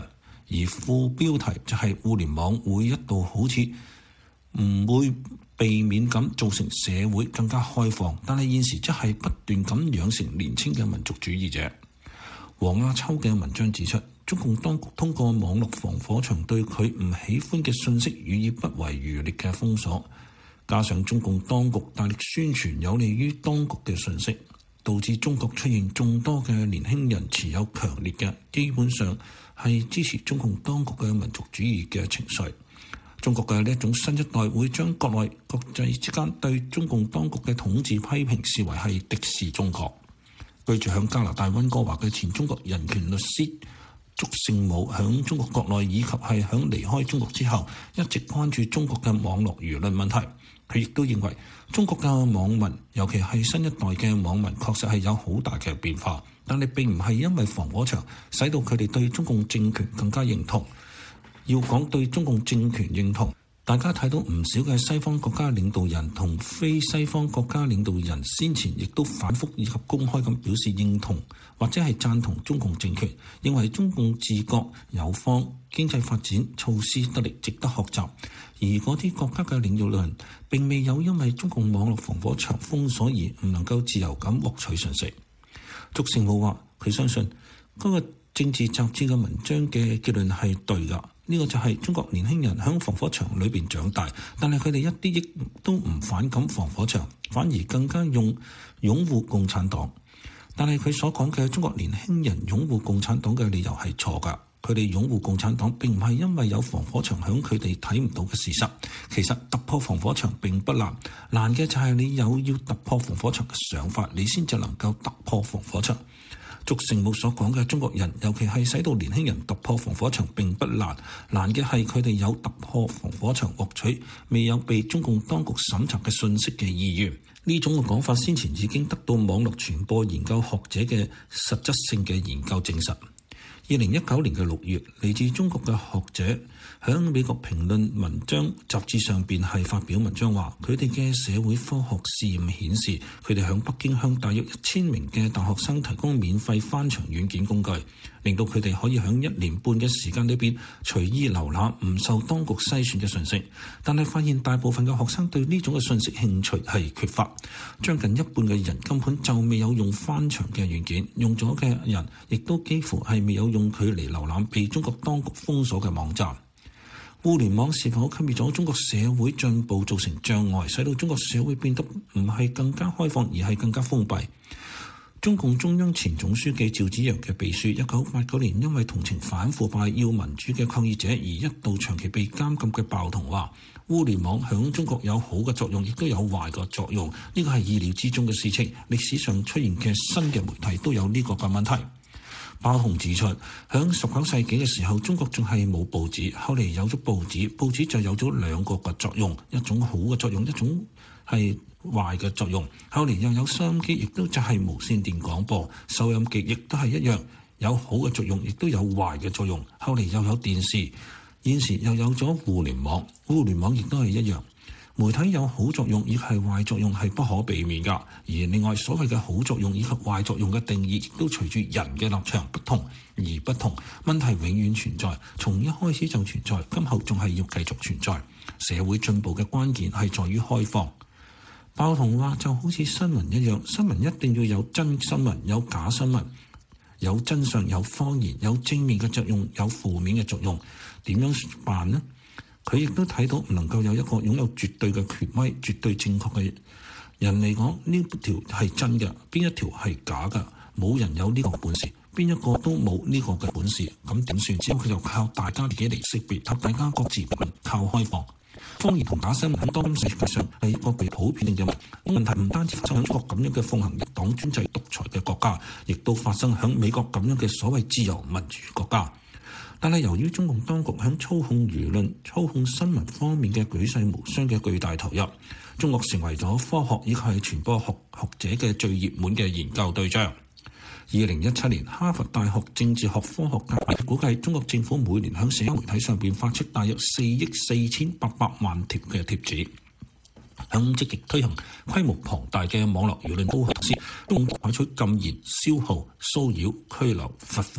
而副標題就係互聯網會一度好似唔會避免咁造成社會更加開放，但係現時則係不斷咁養成年輕嘅民族主義者。黃亞秋嘅文章指出，中共當局通過網絡防火牆對佢唔喜歡嘅信息予以不遺餘力嘅封鎖，加上中共當局大力宣傳有利於當局嘅信息，導致中國出現眾多嘅年輕人持有強烈嘅，基本上係支持中共當局嘅民族主義嘅情緒。中國嘅呢一種新一代會將國內國際之間對中共當局嘅統治批評視為係敵視中國。居住響加拿大溫哥華嘅前中國人權律師祝聖武響中國國內以及係響離開中國之後，一直關注中國嘅網絡輿論問題。佢亦都認為中國嘅網民，尤其係新一代嘅網民，確實係有好大嘅變化，但係並唔係因為防火牆使到佢哋對中共政權更加認同。要講對中共政權認同，大家睇到唔少嘅西方國家領導人同非西方國家領導人先前亦都反覆以及公開咁表示認同或者係贊同中共政權，認為中共治國有方，經濟發展措施得力，值得學習。而嗰啲國家嘅領導人並未有因為中共網絡防火牆封鎖而唔能夠自由咁獲取信息。祝聖武話佢相信嗰個政治雜誌嘅文章嘅結論係對㗎。呢個就係中國年輕人喺防火牆裏邊長大，但係佢哋一啲亦都唔反感防火牆，反而更加用擁護共產黨。但係佢所講嘅中國年輕人擁護共產黨嘅理由係錯㗎。佢哋擁護共產黨並唔係因為有防火牆響佢哋睇唔到嘅事實。其實突破防火牆並不難，難嘅就係你有要突破防火牆嘅想法，你先至能夠突破防火牆。祝聖武所講嘅中國人，尤其係使到年輕人突破防火牆並不難，難嘅係佢哋有突破防火牆獲取未有被中共當局審查嘅信息嘅意願。呢種嘅講法先前已經得到網絡傳播研究學者嘅實質性嘅研究證實。二零一九年嘅六月，嚟自中國嘅學者喺美國評論文章雜誌上邊係發表文章話，佢哋嘅社會科學試驗顯示，佢哋喺北京向大約一千名嘅大學生提供免費翻牆軟件工具，令到佢哋可以喺一年半嘅時間裏邊隨意瀏覽唔受當局篩選嘅信息。但係發現大部分嘅學生對呢種嘅信息興趣係缺乏，將近一半嘅人根本就未有用翻牆嘅軟件，用咗嘅人亦都幾乎係未有用用佢嚟瀏覽被中國當局封鎖嘅網站。互聯網是否給予咗中國社會進步造成障礙，使到中國社會變得唔係更加開放，而係更加封閉？中共中央前總書記趙紫陽嘅秘書，一九八九年因為同情反腐敗要民主嘅抗議者而一度長期被監禁嘅鮑彤話，互聯網響中國有好嘅作用，亦都有壞嘅作用，呢個係意料之中嘅事情。歷史上出現嘅新嘅媒體都有呢個嘅問題。鮑彤指出，響十九世紀嘅時候，中國仲係冇報紙，後嚟有咗報紙，報紙就有咗兩個嘅作用，一種好嘅作用，一種係壞嘅作用。後嚟又有收音機，亦都就係無線電廣播，收音機亦都係一樣，有好嘅作用，亦都有壞嘅作用。後嚟又有電視，現時又有咗互聯網，互聯網亦都係一樣。媒體有好作用，亦係壞作用，係不可避免㗎。而另外所謂嘅好作用以及壞作用嘅定義，亦都隨住人嘅立場不同而不同。問題永遠存在，從一開始就存在，今後仲係要繼續存在。社會進步嘅關鍵係在於開放。鮑彤話就好似新聞一樣，新聞一定要有真新聞，有假新聞，有真相，有謊言，有正面嘅作用，有負面嘅作用。點樣辦呢？佢亦都睇到唔能夠有一個擁有絕對嘅權威、絕對正確嘅人嚟講，呢條係真嘅，邊一條係假嘅，冇人有呢個本事，邊一個都冇呢個嘅本事，咁點算？之後佢就靠大家自己嚟識別，靠大家各自靠開放。謊言同假新聞喺當今世界上係一個被普遍嘅問題。問題唔單止發生喺中國咁樣嘅奉行一黨專制獨裁嘅國家，亦都發生喺美國咁樣嘅所謂自由民主國家。但係由於中共當局喺操控輿論、操控新聞方面嘅舉世無雙嘅巨大投入，中國成為咗科學以及係傳播學學者嘅最熱門嘅研究對象。二零一七年，哈佛大學政治學科學界估計，中國政府每年喺社交媒體上邊發出大約四億四千八百萬條嘅貼紙，響積極推行規模龐大嘅網絡輿論操控措施，中共採取禁言、消耗、騷擾、拘留、罰款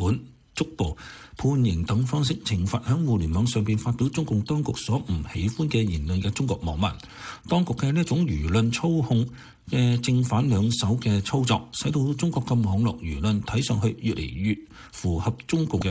捉捕、判刑等方式懲罰喺互聯網上邊發表中共當局所唔喜歡嘅言論嘅中國網民。當局嘅呢一種輿論操控嘅正反兩手嘅操作，使到中國嘅網絡輿論睇上去越嚟越符合中共嘅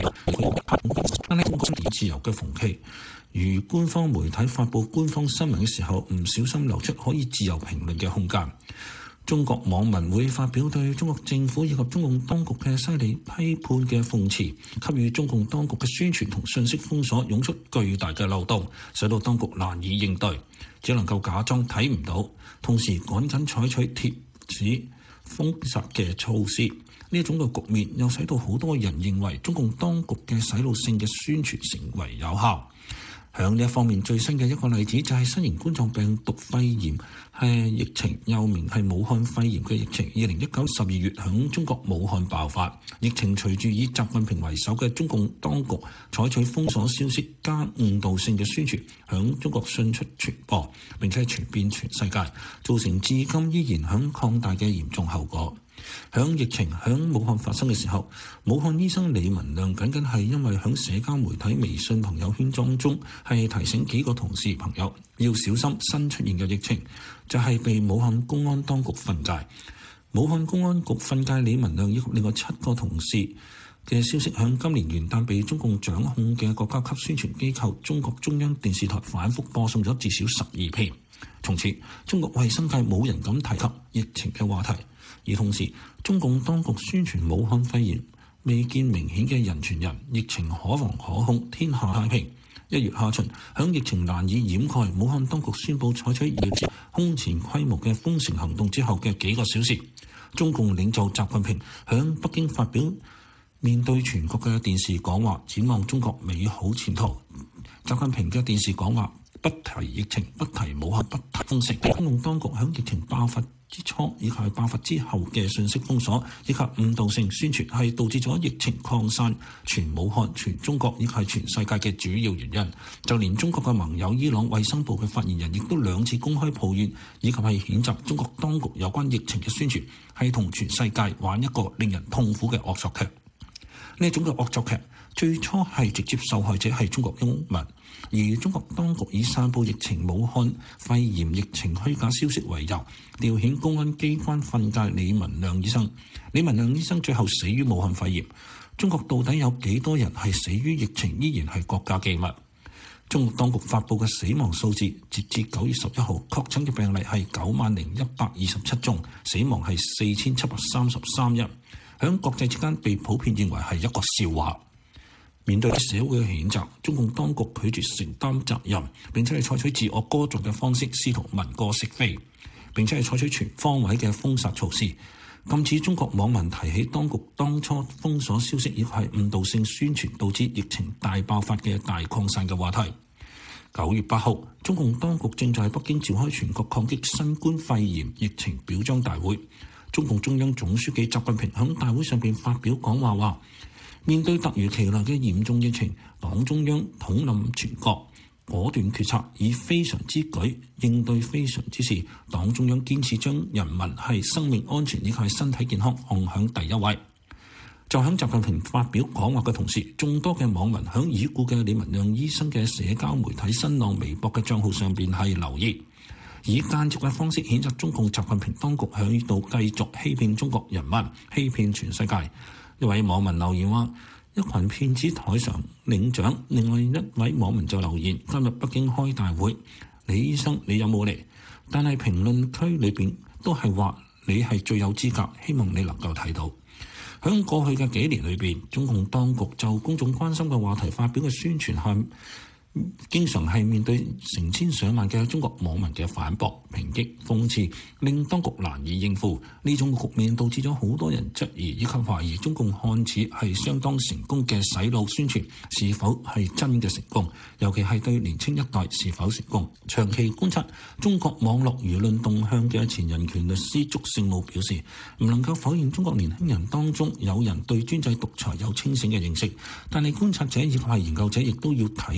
自由嘅風氣。如官方媒體發布官方新聞嘅時候，唔小心流出可以自由評論嘅空間。中國網民會發表對中國政府以及中共當局嘅犀利批判嘅諷刺，給予中共當局嘅宣傳同信息封鎖湧出巨大嘅漏洞，使到當局難以應對，只能夠假裝睇唔到，同時趕緊採取貼紙封殺嘅措施。呢一種嘅局面又使到好多人認為中共當局嘅洗腦性嘅宣傳成為有效。響呢一方面，最新嘅一個例子就係新型冠狀病毒肺炎係疫情，又名係武漢肺炎嘅疫情。二零一九十二月響中國武漢爆發，疫情隨住以習近平為首嘅中共當局採取封鎖消息加誤導性嘅宣傳，響中國迅速傳播，並且傳遍全世界，造成至今依然響擴大嘅嚴重後果。響疫情響武漢發生嘅時候，武漢醫生李文亮僅僅係因為響社交媒體微信朋友圈當中係提醒幾個同事朋友要小心新出現嘅疫情，就係、是、被武漢公安當局訓誡。武漢公安局訓誡李文亮以及另外七個同事嘅消息，響今年元旦被中共掌控嘅國家級宣傳機構中國中央電視台反覆播送咗至少十二遍。從此，中國衛生界冇人敢提及疫情嘅話題。而同時，中共當局宣傳武漢肺炎未見明顯嘅人傳人，疫情可防可控，天下太平。一月下旬，響疫情難以掩蓋，武漢當局宣布採取預知空前規模嘅封城行動之後嘅幾個小時，中共領袖習近平響北京發表面對全國嘅電視講話，展望中國美好前途。習近平嘅電視講話不提疫情，不提武漢，不提封城。中共當局響疫情爆發之初以及係爆發之後嘅信息封鎖以及誤導性宣傳，係導致咗疫情擴散全武漢、全中國以及係全世界嘅主要原因。就連中國嘅盟友伊朗衛生部嘅發言人亦都兩次公開抱怨以及係譴責中國當局有關疫情嘅宣傳係同全世界玩一個令人痛苦嘅惡作劇。呢種嘅惡作劇最初係直接受害者係中國公民，而中國當局以散佈疫情武漢肺炎疫情虛假消息為由，調遣公安機關訓誡李文亮醫生。李文亮醫生最後死於武漢肺炎。中國到底有幾多人係死於疫情，依然係國家機密。中國當局發佈嘅死亡數字，截至九月十一號，確診嘅病例係九萬零一百二十七宗，死亡係四千七百三十三人。喺國際之間被普遍認為係一個笑話。面對社會嘅譴責，中共當局拒絕承擔責任，並且係採取自我歌頌嘅方式，試圖文過飾非，並且係採取全方位嘅封殺措施，禁止中國網民提起當局當初封鎖消息以及係誤導性宣傳導致疫情大爆發嘅大擴散嘅話題。九月八號，中共當局正在北京召開全國抗擊新冠肺炎疫情表彰大會。中共中央總書記習近平喺大會上邊發表講話，話面對突如其來嘅嚴重疫情，黨中央統領全國，果斷決策，以非常之舉應對非常之事。黨中央堅持將人民係生命安全以及係身體健康放喺第一位。就喺習近平發表講話嘅同時，眾多嘅網民喺已故嘅李文亮醫生嘅社交媒體新浪微博嘅帳號上邊係留言，以間接嘅方式譴責中共習近平當局喺度繼續欺騙中國人民、欺騙全世界。一位網民留言話：一群騙子台上領獎。另外一位網民就留言：今日北京開大會，李醫生你有冇嚟？但係評論區裏邊都係話你係最有資格，希望你能夠睇到。喺過去嘅幾年裏邊，中共當局就公眾關心嘅話題發表嘅宣傳係經常係面對成千上萬嘅中國網民嘅反駁、抨擊、諷刺，令當局難以應付。呢種局面導致咗好多人質疑以及懷疑中共看似係相當成功嘅洗腦宣傳是否係真嘅成功，尤其係對年輕一代是否成功。長期觀察中國網絡輿論動向嘅前人權律師祝聖武表示，唔能夠否認中國年輕人當中有人對專制獨裁有清醒嘅認識，但係觀察者以及係研究者亦都要睇到獨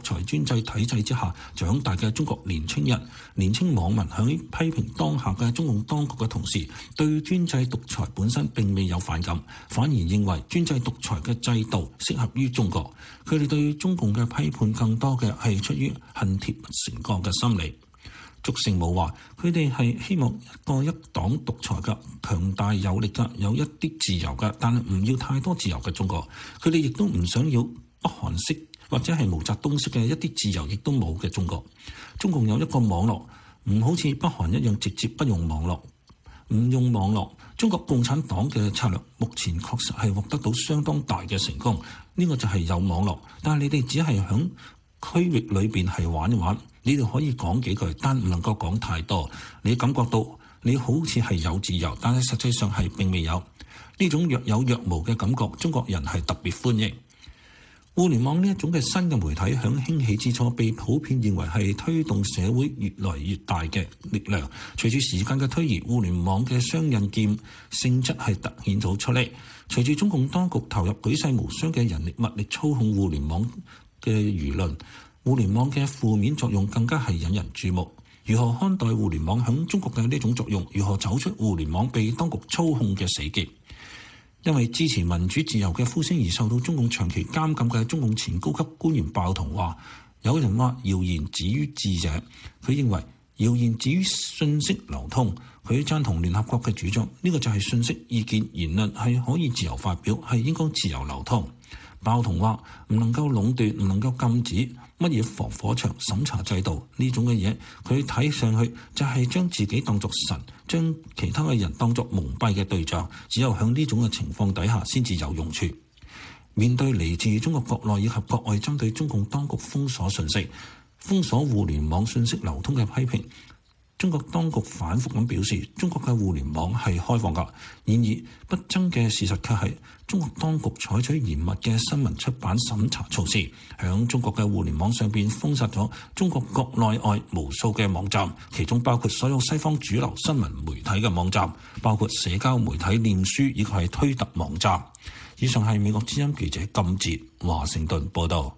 裁專制體制之下長大嘅中國年輕人、年輕網民喺批評當下嘅中共當局嘅同時，對專制獨裁本身並未有反感，反而認為專制獨裁嘅制度適合於中國。佢哋對中共嘅批判更多嘅係出於恨鐵不成鋼嘅心理。祝聖武話：佢哋係希望一個一黨獨裁嘅強大有力嘅有一啲自由嘅，但係唔要太多自由嘅中國。佢哋亦都唔想要北韓式或者係毛澤東式嘅一啲自由亦都冇嘅中國。中共有一個網絡，唔好似北韓一樣直接不用網絡，唔用網絡。中國共產黨嘅策略目前確實係獲得到相當大嘅成功，呢個就係有網絡，但係你哋只係響區域裏邊係玩一玩，你哋可以講幾句，但唔能夠講太多。你感覺到你好似係有自由，但係實際上係並未有呢種若有若無嘅感覺。中國人係特別歡迎互聯網呢一種嘅新嘅媒體，響興起之初被普遍認為係推動社會越來越大嘅力量。隨住時間嘅推移，互聯網嘅雙刃劍性質係突顯咗出嚟。隨住中共當局投入舉世無雙嘅人力物力操控互聯網嘅輿論，互聯網嘅負面作用更加係引人注目。如何看待互聯網響中國嘅呢種作用？如何走出互聯網被當局操控嘅死結？因為支持民主自由嘅呼聲而受到中共長期監禁嘅中共前高級官員鮑彤話：有人話謠言止於智者，佢認為謠言止於信息流通。佢贊同聯合國嘅主張，呢個就係信息、意見、言論係可以自由發表，係應該自由流通。鮑彤話：唔能夠壟斷，唔能夠禁止乜嘢防火牆、審查制度呢種嘅嘢，佢睇上去就係將自己當作神，將其他嘅人當作蒙蔽嘅對象。只有響呢種嘅情況底下，先至有用處。面對嚟自中國國內以及國外針對中共當局封鎖信息、封鎖互聯網信息流通嘅批評，中國當局反覆咁表示，中國嘅互聯網係開放㗎。然而不爭嘅事實卻係，中國當局採取嚴密嘅新聞出版審查措施，響中國嘅互聯網上邊封殺咗中國國內外無數嘅網站，其中包括所有西方主流新聞媒體嘅網站，包括社交媒體、臉書以及係推特網站。以上係美國之音記者金哲華盛頓報道。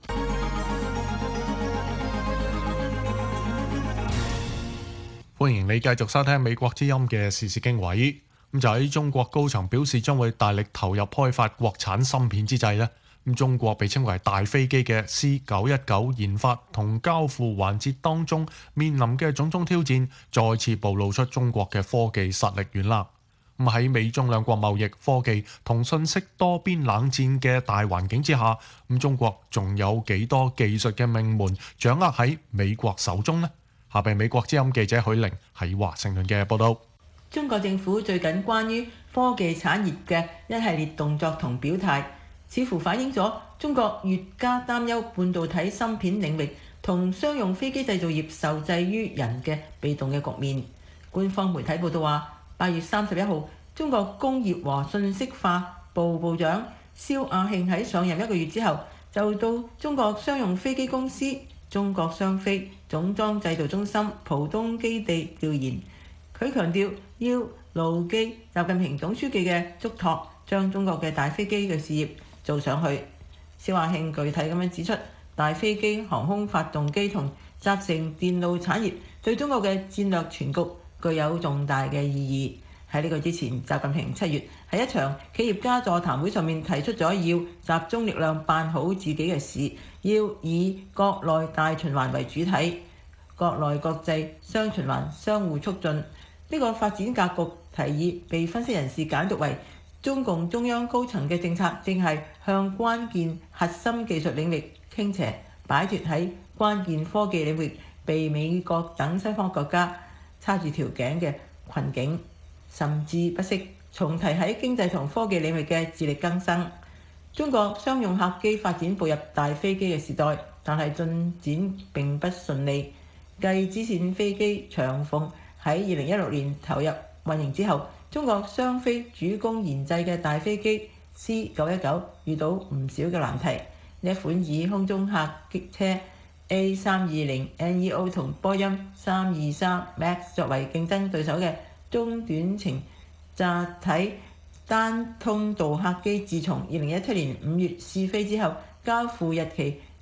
歡迎你繼續收聽美國之音嘅時事經緯。咁就喺中國高層表示將會大力投入開發國產芯片之際呢，咁中國被稱為大飛機嘅 C 九一九研發同交付環節當中面臨嘅種種挑戰，再次暴露出中國嘅科技實力軟肋。咁喺美中兩國貿易、科技同信息多邊冷戰嘅大環境之下，咁中國仲有幾多技術嘅命門掌握喺美國手中呢？下邊美國之音記者許玲喺華盛頓嘅報道。 中國政府最近關於科技產業嘅一系列動作同表態，似乎反映咗中國越加擔憂半導體芯片領域同商用飛機製造業受制於人嘅被動嘅局面。官方媒體報道話，八月三十一號，中國工業和信息化部部長肖亞慶喺上任一個月之後，就到中國商用飛機公司中國商飛總裝製造中心浦東基地調研。佢強調要牢記習近平總書記嘅囑託，將中國嘅大飛機嘅事業做上去。肖亞慶具體咁樣指出，大飛機、航空發動機同集成電路產業對中國嘅戰略全局具有重大嘅意義。喺呢個之前，習近平七月喺一場企業家座談會上面提出咗要集中力量辦好自己嘅事，要以國內大循環為主體，國內國際雙循環相互促進。呢個發展格局提議被分析人士解讀為中共中央高層嘅政策正係向關鍵核心技術領域傾斜，擺脫喺關鍵科技領域被美國等西方國家叉住條頸嘅困境，甚至不惜重提喺經濟同科技領域嘅自力更生。中國商用客機發展步入大飛機嘅時代，但係進展並不順利。繼支線飛機長鳳喺二零一六年投入運營之後，中國商飛主攻研製嘅大飛機 C 九一九遇到唔少嘅難題。呢一款以空中客機車 A 三二零 N E O 同波音三二三 Max 作為競爭對手嘅中短程載體單通道客機，自從二零一七年五月試飛之後，交付日期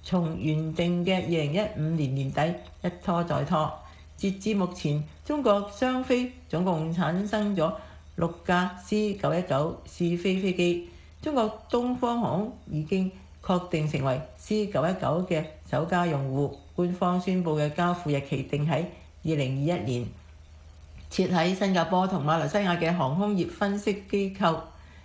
從原定嘅二零一五年年底一拖再拖。截至目前，中國商飛總共產生咗六架 C 九一九試飛飛機。中國東方航空已經確定成為 C 九一九嘅首家用戶，官方宣布嘅交付日期定喺二零二一年。設喺新加坡同馬來西亞嘅航空業分析機構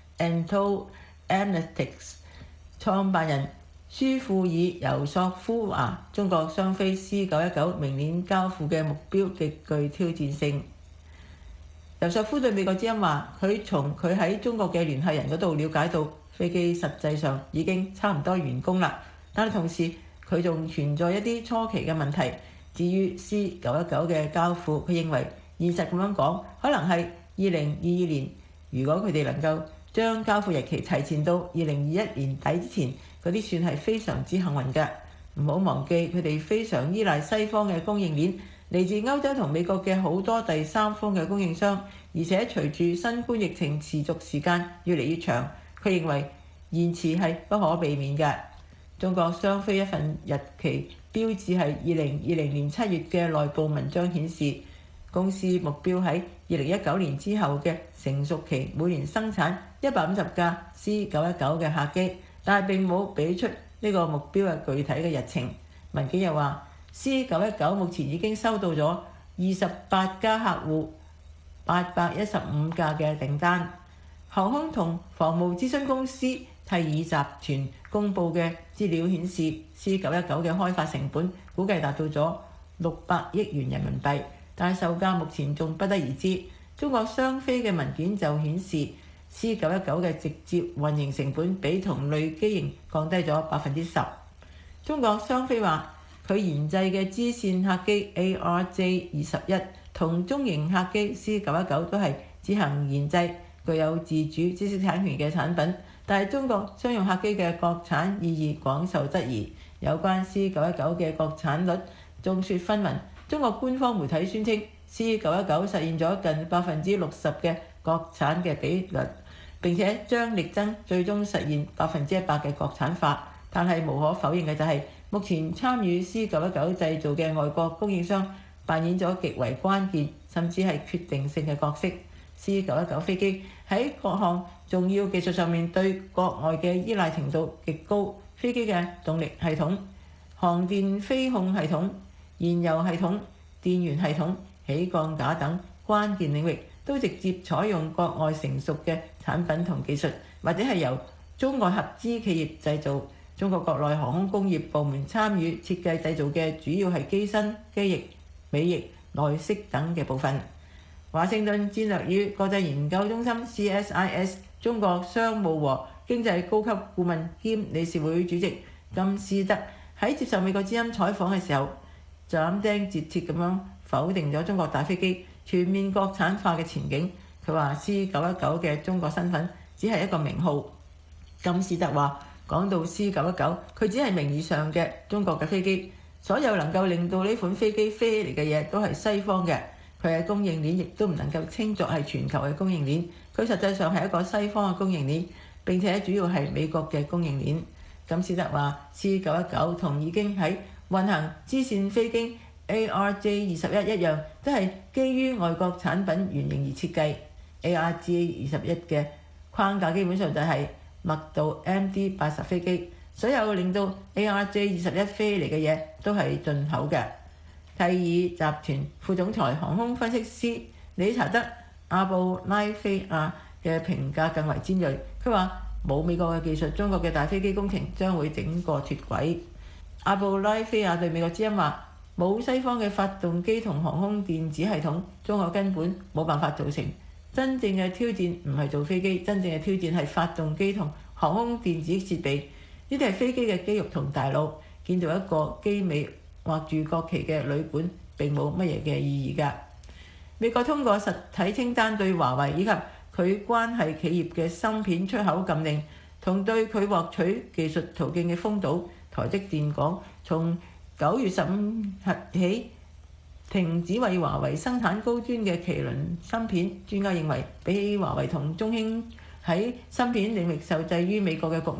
Anto Analytics 創辦人舒富爾尤索夫話：中國商飛 C 九一九明年交付嘅目標極具挑戰性。尤索夫對美國之音話：佢從佢喺中國嘅聯繫人嗰度了解到，飛機實際上已經差唔多完工啦。但係同時佢仲存在一啲初期嘅問題。至於 C 九一九嘅交付，佢認為現實咁樣講，可能係二零二二年。如果佢哋能夠將交付日期提前到二零二一年底之前，嗰啲算係非常之幸運嘅。唔好忘記佢哋非常依賴西方嘅供應鏈，嚟自歐洲同美國嘅好多第三方嘅供應商，而且隨住新冠疫情持續時間越嚟越長，佢認為延遲係不可避免嘅。中國商飛一份日期標誌係二零二零年七月嘅內部文章顯示，公司目標喺二零一九年之後嘅成熟期每年生產一百五十架 C 九一九嘅客機，但係並冇俾出呢個目標嘅具體嘅日程。文件又話 C 九一九目前已經收到咗二十八家客戶八百一十五架嘅訂單。航空同防務諮詢公司蒂爾集團公佈嘅資料顯示 ，C 九一九嘅開發成本估計達到咗六百億元人民幣，但係售價目前仲不得而知。中國商飛嘅文件就顯示 ，C 九一九嘅直接運營成本比同類機型降低咗百分之十。中國商飛話，佢研製嘅支線客機 A R J 二十一同中型客機 C 九一九都係自行研製，具有自主知識產權嘅產品。但係中國商用客機嘅國產意義廣受質疑，有關 C 九一九嘅國產率眾說紛紜。中國官方媒體宣稱 C 九一九實現咗近百分之六十嘅國產嘅比率，並且將力爭最終實現百分之一百嘅國產化。但係無可否認嘅就係，目前參與 C 九一九製造嘅外國供應商扮演咗極為關鍵甚至係決定性嘅角色。C 九一九飛機喺各項重要技術上面對國外嘅依賴程度極高，飛機嘅動力系統、航電飛控系統、燃油系統、電源系統、起降架等關鍵領域都直接採用國外成熟嘅產品同技術，或者係由中外合資企業製造。中國國內航空工業部門參與設計製造嘅主要係機身、機翼、尾翼、內飾等嘅部分。華盛頓戰略與國際研究中心 C S I S 中國商務和經濟高級顧問兼理事會主席金斯德喺接受美國之音採訪嘅時候，斬釘截鐵咁樣否定咗中國大飛機全面國產化嘅前景。佢話 C 九一九嘅中國身份只係一個名號。金斯德話：講到 C 九一九，佢只係名義上嘅中國嘅飛機，所有能夠令到呢款飛機飛起嚟嘅嘢都係西方嘅。佢嘅供應鏈亦都唔能夠稱作係全球嘅供應鏈，佢實際上係一個西方嘅供應鏈，並且主要係美國嘅供應鏈。金斯德話 ：C 九一九同已經喺運行支線飛機 A R J 二十一一樣，都係基於外國產品原型而設計。A R J 二十一嘅框架基本上就係麥道 M D 八十飛機，所有令到 A R J 二十一飛嚟嘅嘢都係進口嘅。蒂爾集團副總裁航空分析師理查德·阿布拉菲亞嘅評價更為尖鋭，佢話冇美國嘅技術，中國嘅大飛機工程將會整個脫軌。阿布拉菲亞對美國之音話：冇西方嘅發動機同航空電子系統，中國根本冇辦法造成。真正嘅挑戰唔係做飛機，真正嘅挑戰係發動機同航空電子設備，呢啲係飛機嘅肌肉同大腦。見到一個機尾畫住國旗嘅旅館並冇乜嘢嘅意義㗎。美國通過實體清單對華為以及佢關係企業嘅芯片出口禁令，同對佢獲取技術途徑嘅封堵。台積電講，從九月十五日起停止為華為生產高端嘅麒麟芯片。專家認為，比起華為同中興喺芯片領域受制於美國嘅局面，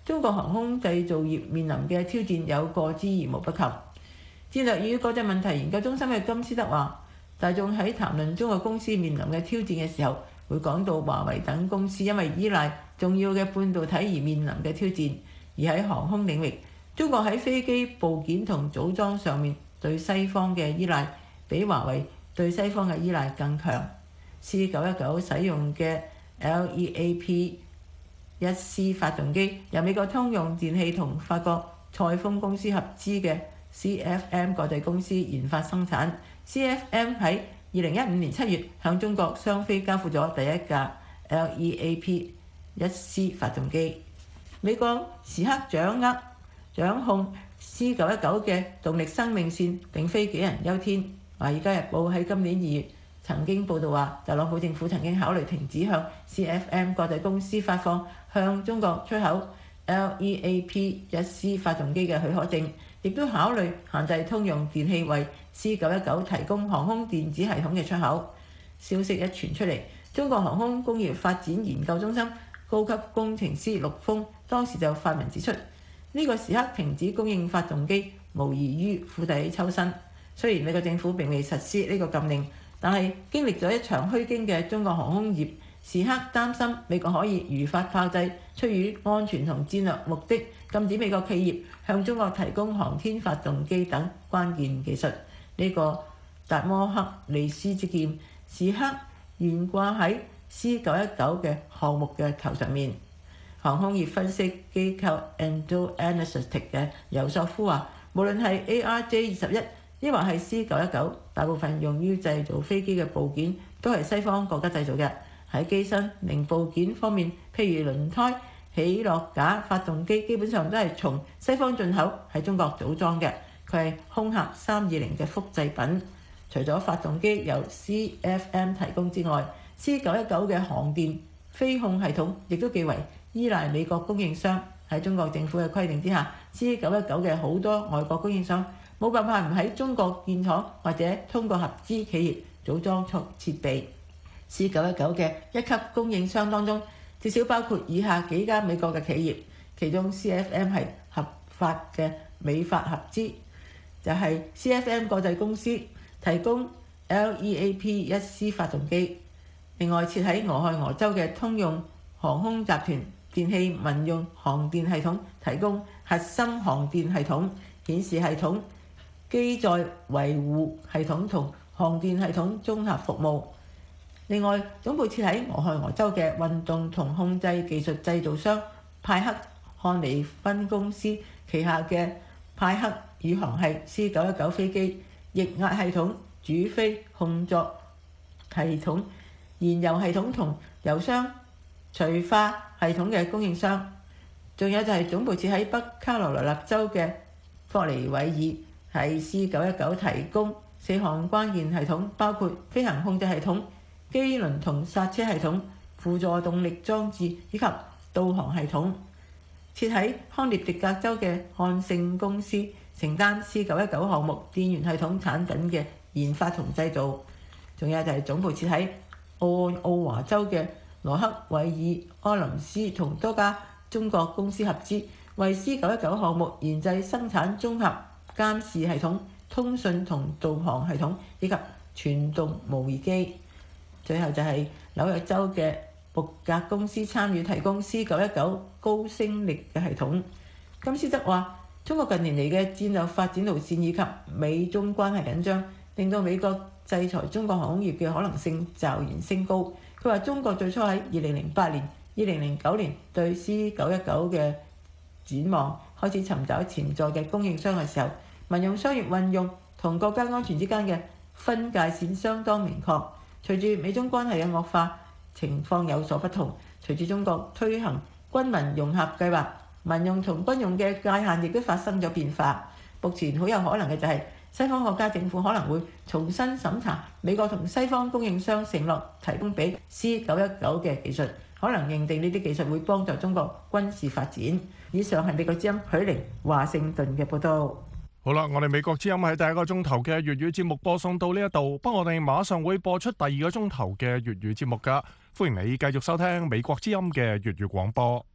中國航空製造業面臨嘅挑戰有過之而無不及。戰略與國際問題研究中心嘅金斯德話，大眾喺談論中國公司面臨嘅挑戰嘅時候，會講到華為等公司因為依賴重要嘅半導體而面臨嘅挑戰。而喺航空領域，中國喺飛機部件同組裝上面對西方嘅依賴，比華為對西方嘅依賴更強。C 九一九使用嘅 L E A P 一 C 發動機由美國通用電氣同法國賽豐公司合資嘅 C F M 國際公司研發生產。C F M 喺二零一五年七月向中國商飛交付咗第一架 L E A P 一 C 發動機。美國時刻掌握掌控 C 九一九嘅動力生命線並非杞人憂天。華爾街日報喺今年二月曾經報導話，特朗普政府曾經考慮停止向 C F M 國際公司發放向中國出口 L E A P 一 C 發動機嘅許可證，亦都考慮限制通用電氣為 C 九一九提供航空電子系統嘅出口。消息一傳出嚟，中國航空工業發展研究中心高級工程師陸豐當時就發文指出，呢個時刻停止供應發動機無異於釜底抽薪。雖然美國政府並未實施呢個禁令，但係經歷咗一場虛驚嘅中國航空業，時刻擔心美國可以如法炮製，出於安全同戰略目的禁止美國企業向中國提供航天發動機等關鍵技術。呢、這個達摩克利斯之劍時刻懸掛喺 C 九一九嘅項目嘅頭上面。航空業分析機構 Endo Analytics 嘅尤索夫話，無論係 A R J 二十一，抑或係 C 九一九，大部分用於製造飛機嘅部件都係西方國家製造嘅。喺機身零部件方面，譬如輪胎、起落架、發動機，基本上都係從西方進口，喺中國組裝嘅。佢係空客三二零嘅複製品。除咗發動機由 C F M 提供之外， C 九一九嘅航電飛控系統亦都極為依賴美國供應商。喺中國政府嘅規定之下， C 九一九嘅好多外國供應商冇辦法唔喺中國建廠，或者通過合資企業組裝出設備。C 九一九嘅一級供應商當中，至少包括以下幾家美國嘅企業，其中 C F M 係合法嘅美法合資，就係、是、C F M 國際公司提供 L E A P 一 C 發動機。另外設喺俄亥俄州嘅通用航空集團電氣民用航電系統提供核心航電系統、顯示系統、機載維護系統同航電系統綜合服務。另外，總部設喺俄亥俄州嘅運動同控制技術製造商派克漢尼分公司旗下嘅派克宇航系 C 九一九飛機液壓系統、主飛控作系統、燃油系統同油箱除化系統嘅供應商。仲有就係總部設喺北卡羅來納州嘅霍尼韋爾，喺 C 九一九提供四項關鍵系統，包括飛行控制系統、機輪同剎車系統、輔助動力裝置以及導航系統。設喺康涅狄格州嘅漢勝公司承擔 C 九一九項目電源系統產品嘅研發同製造。仲有就係總部設喺奧奧華州嘅羅克韋爾柯林斯同多家中國公司合資，為 C 九一九項目研製生產綜合監視系統、通訊同導航系統以及全動模擬機。最後就係紐約州嘅布格公司參與提供 C 九一九高升力嘅系統。金斯德話：中國近年嚟嘅戰略發展路線以及美中關係緊張，令到美國制裁中國航空業嘅可能性驟然升高。佢話中國最初喺二零零八年、二零零九年對 C 九一九嘅展望，開始尋找潛在嘅供應商嘅時候，民用商業運用同國家安全之間嘅分界線相當明確。隨住美中關係嘅惡化，情況有所不同。隨住中國推行軍民融合計劃，民用同軍用嘅界限亦都發生咗變化。目前好有可能嘅就係西方國家政府可能會重新審查美國同西方供應商承諾提供俾 C 九一九嘅技術，可能認定呢啲技術會幫助中國軍事發展。以上係美國之音許玲華盛頓嘅報導。 好啦，我哋美國之音喺第一個鐘頭嘅粵語節目播送到呢一度，不過我哋馬上會播出第二個鐘頭嘅粵語節目㗎。歡迎你繼續收聽美國之音嘅粵語廣播。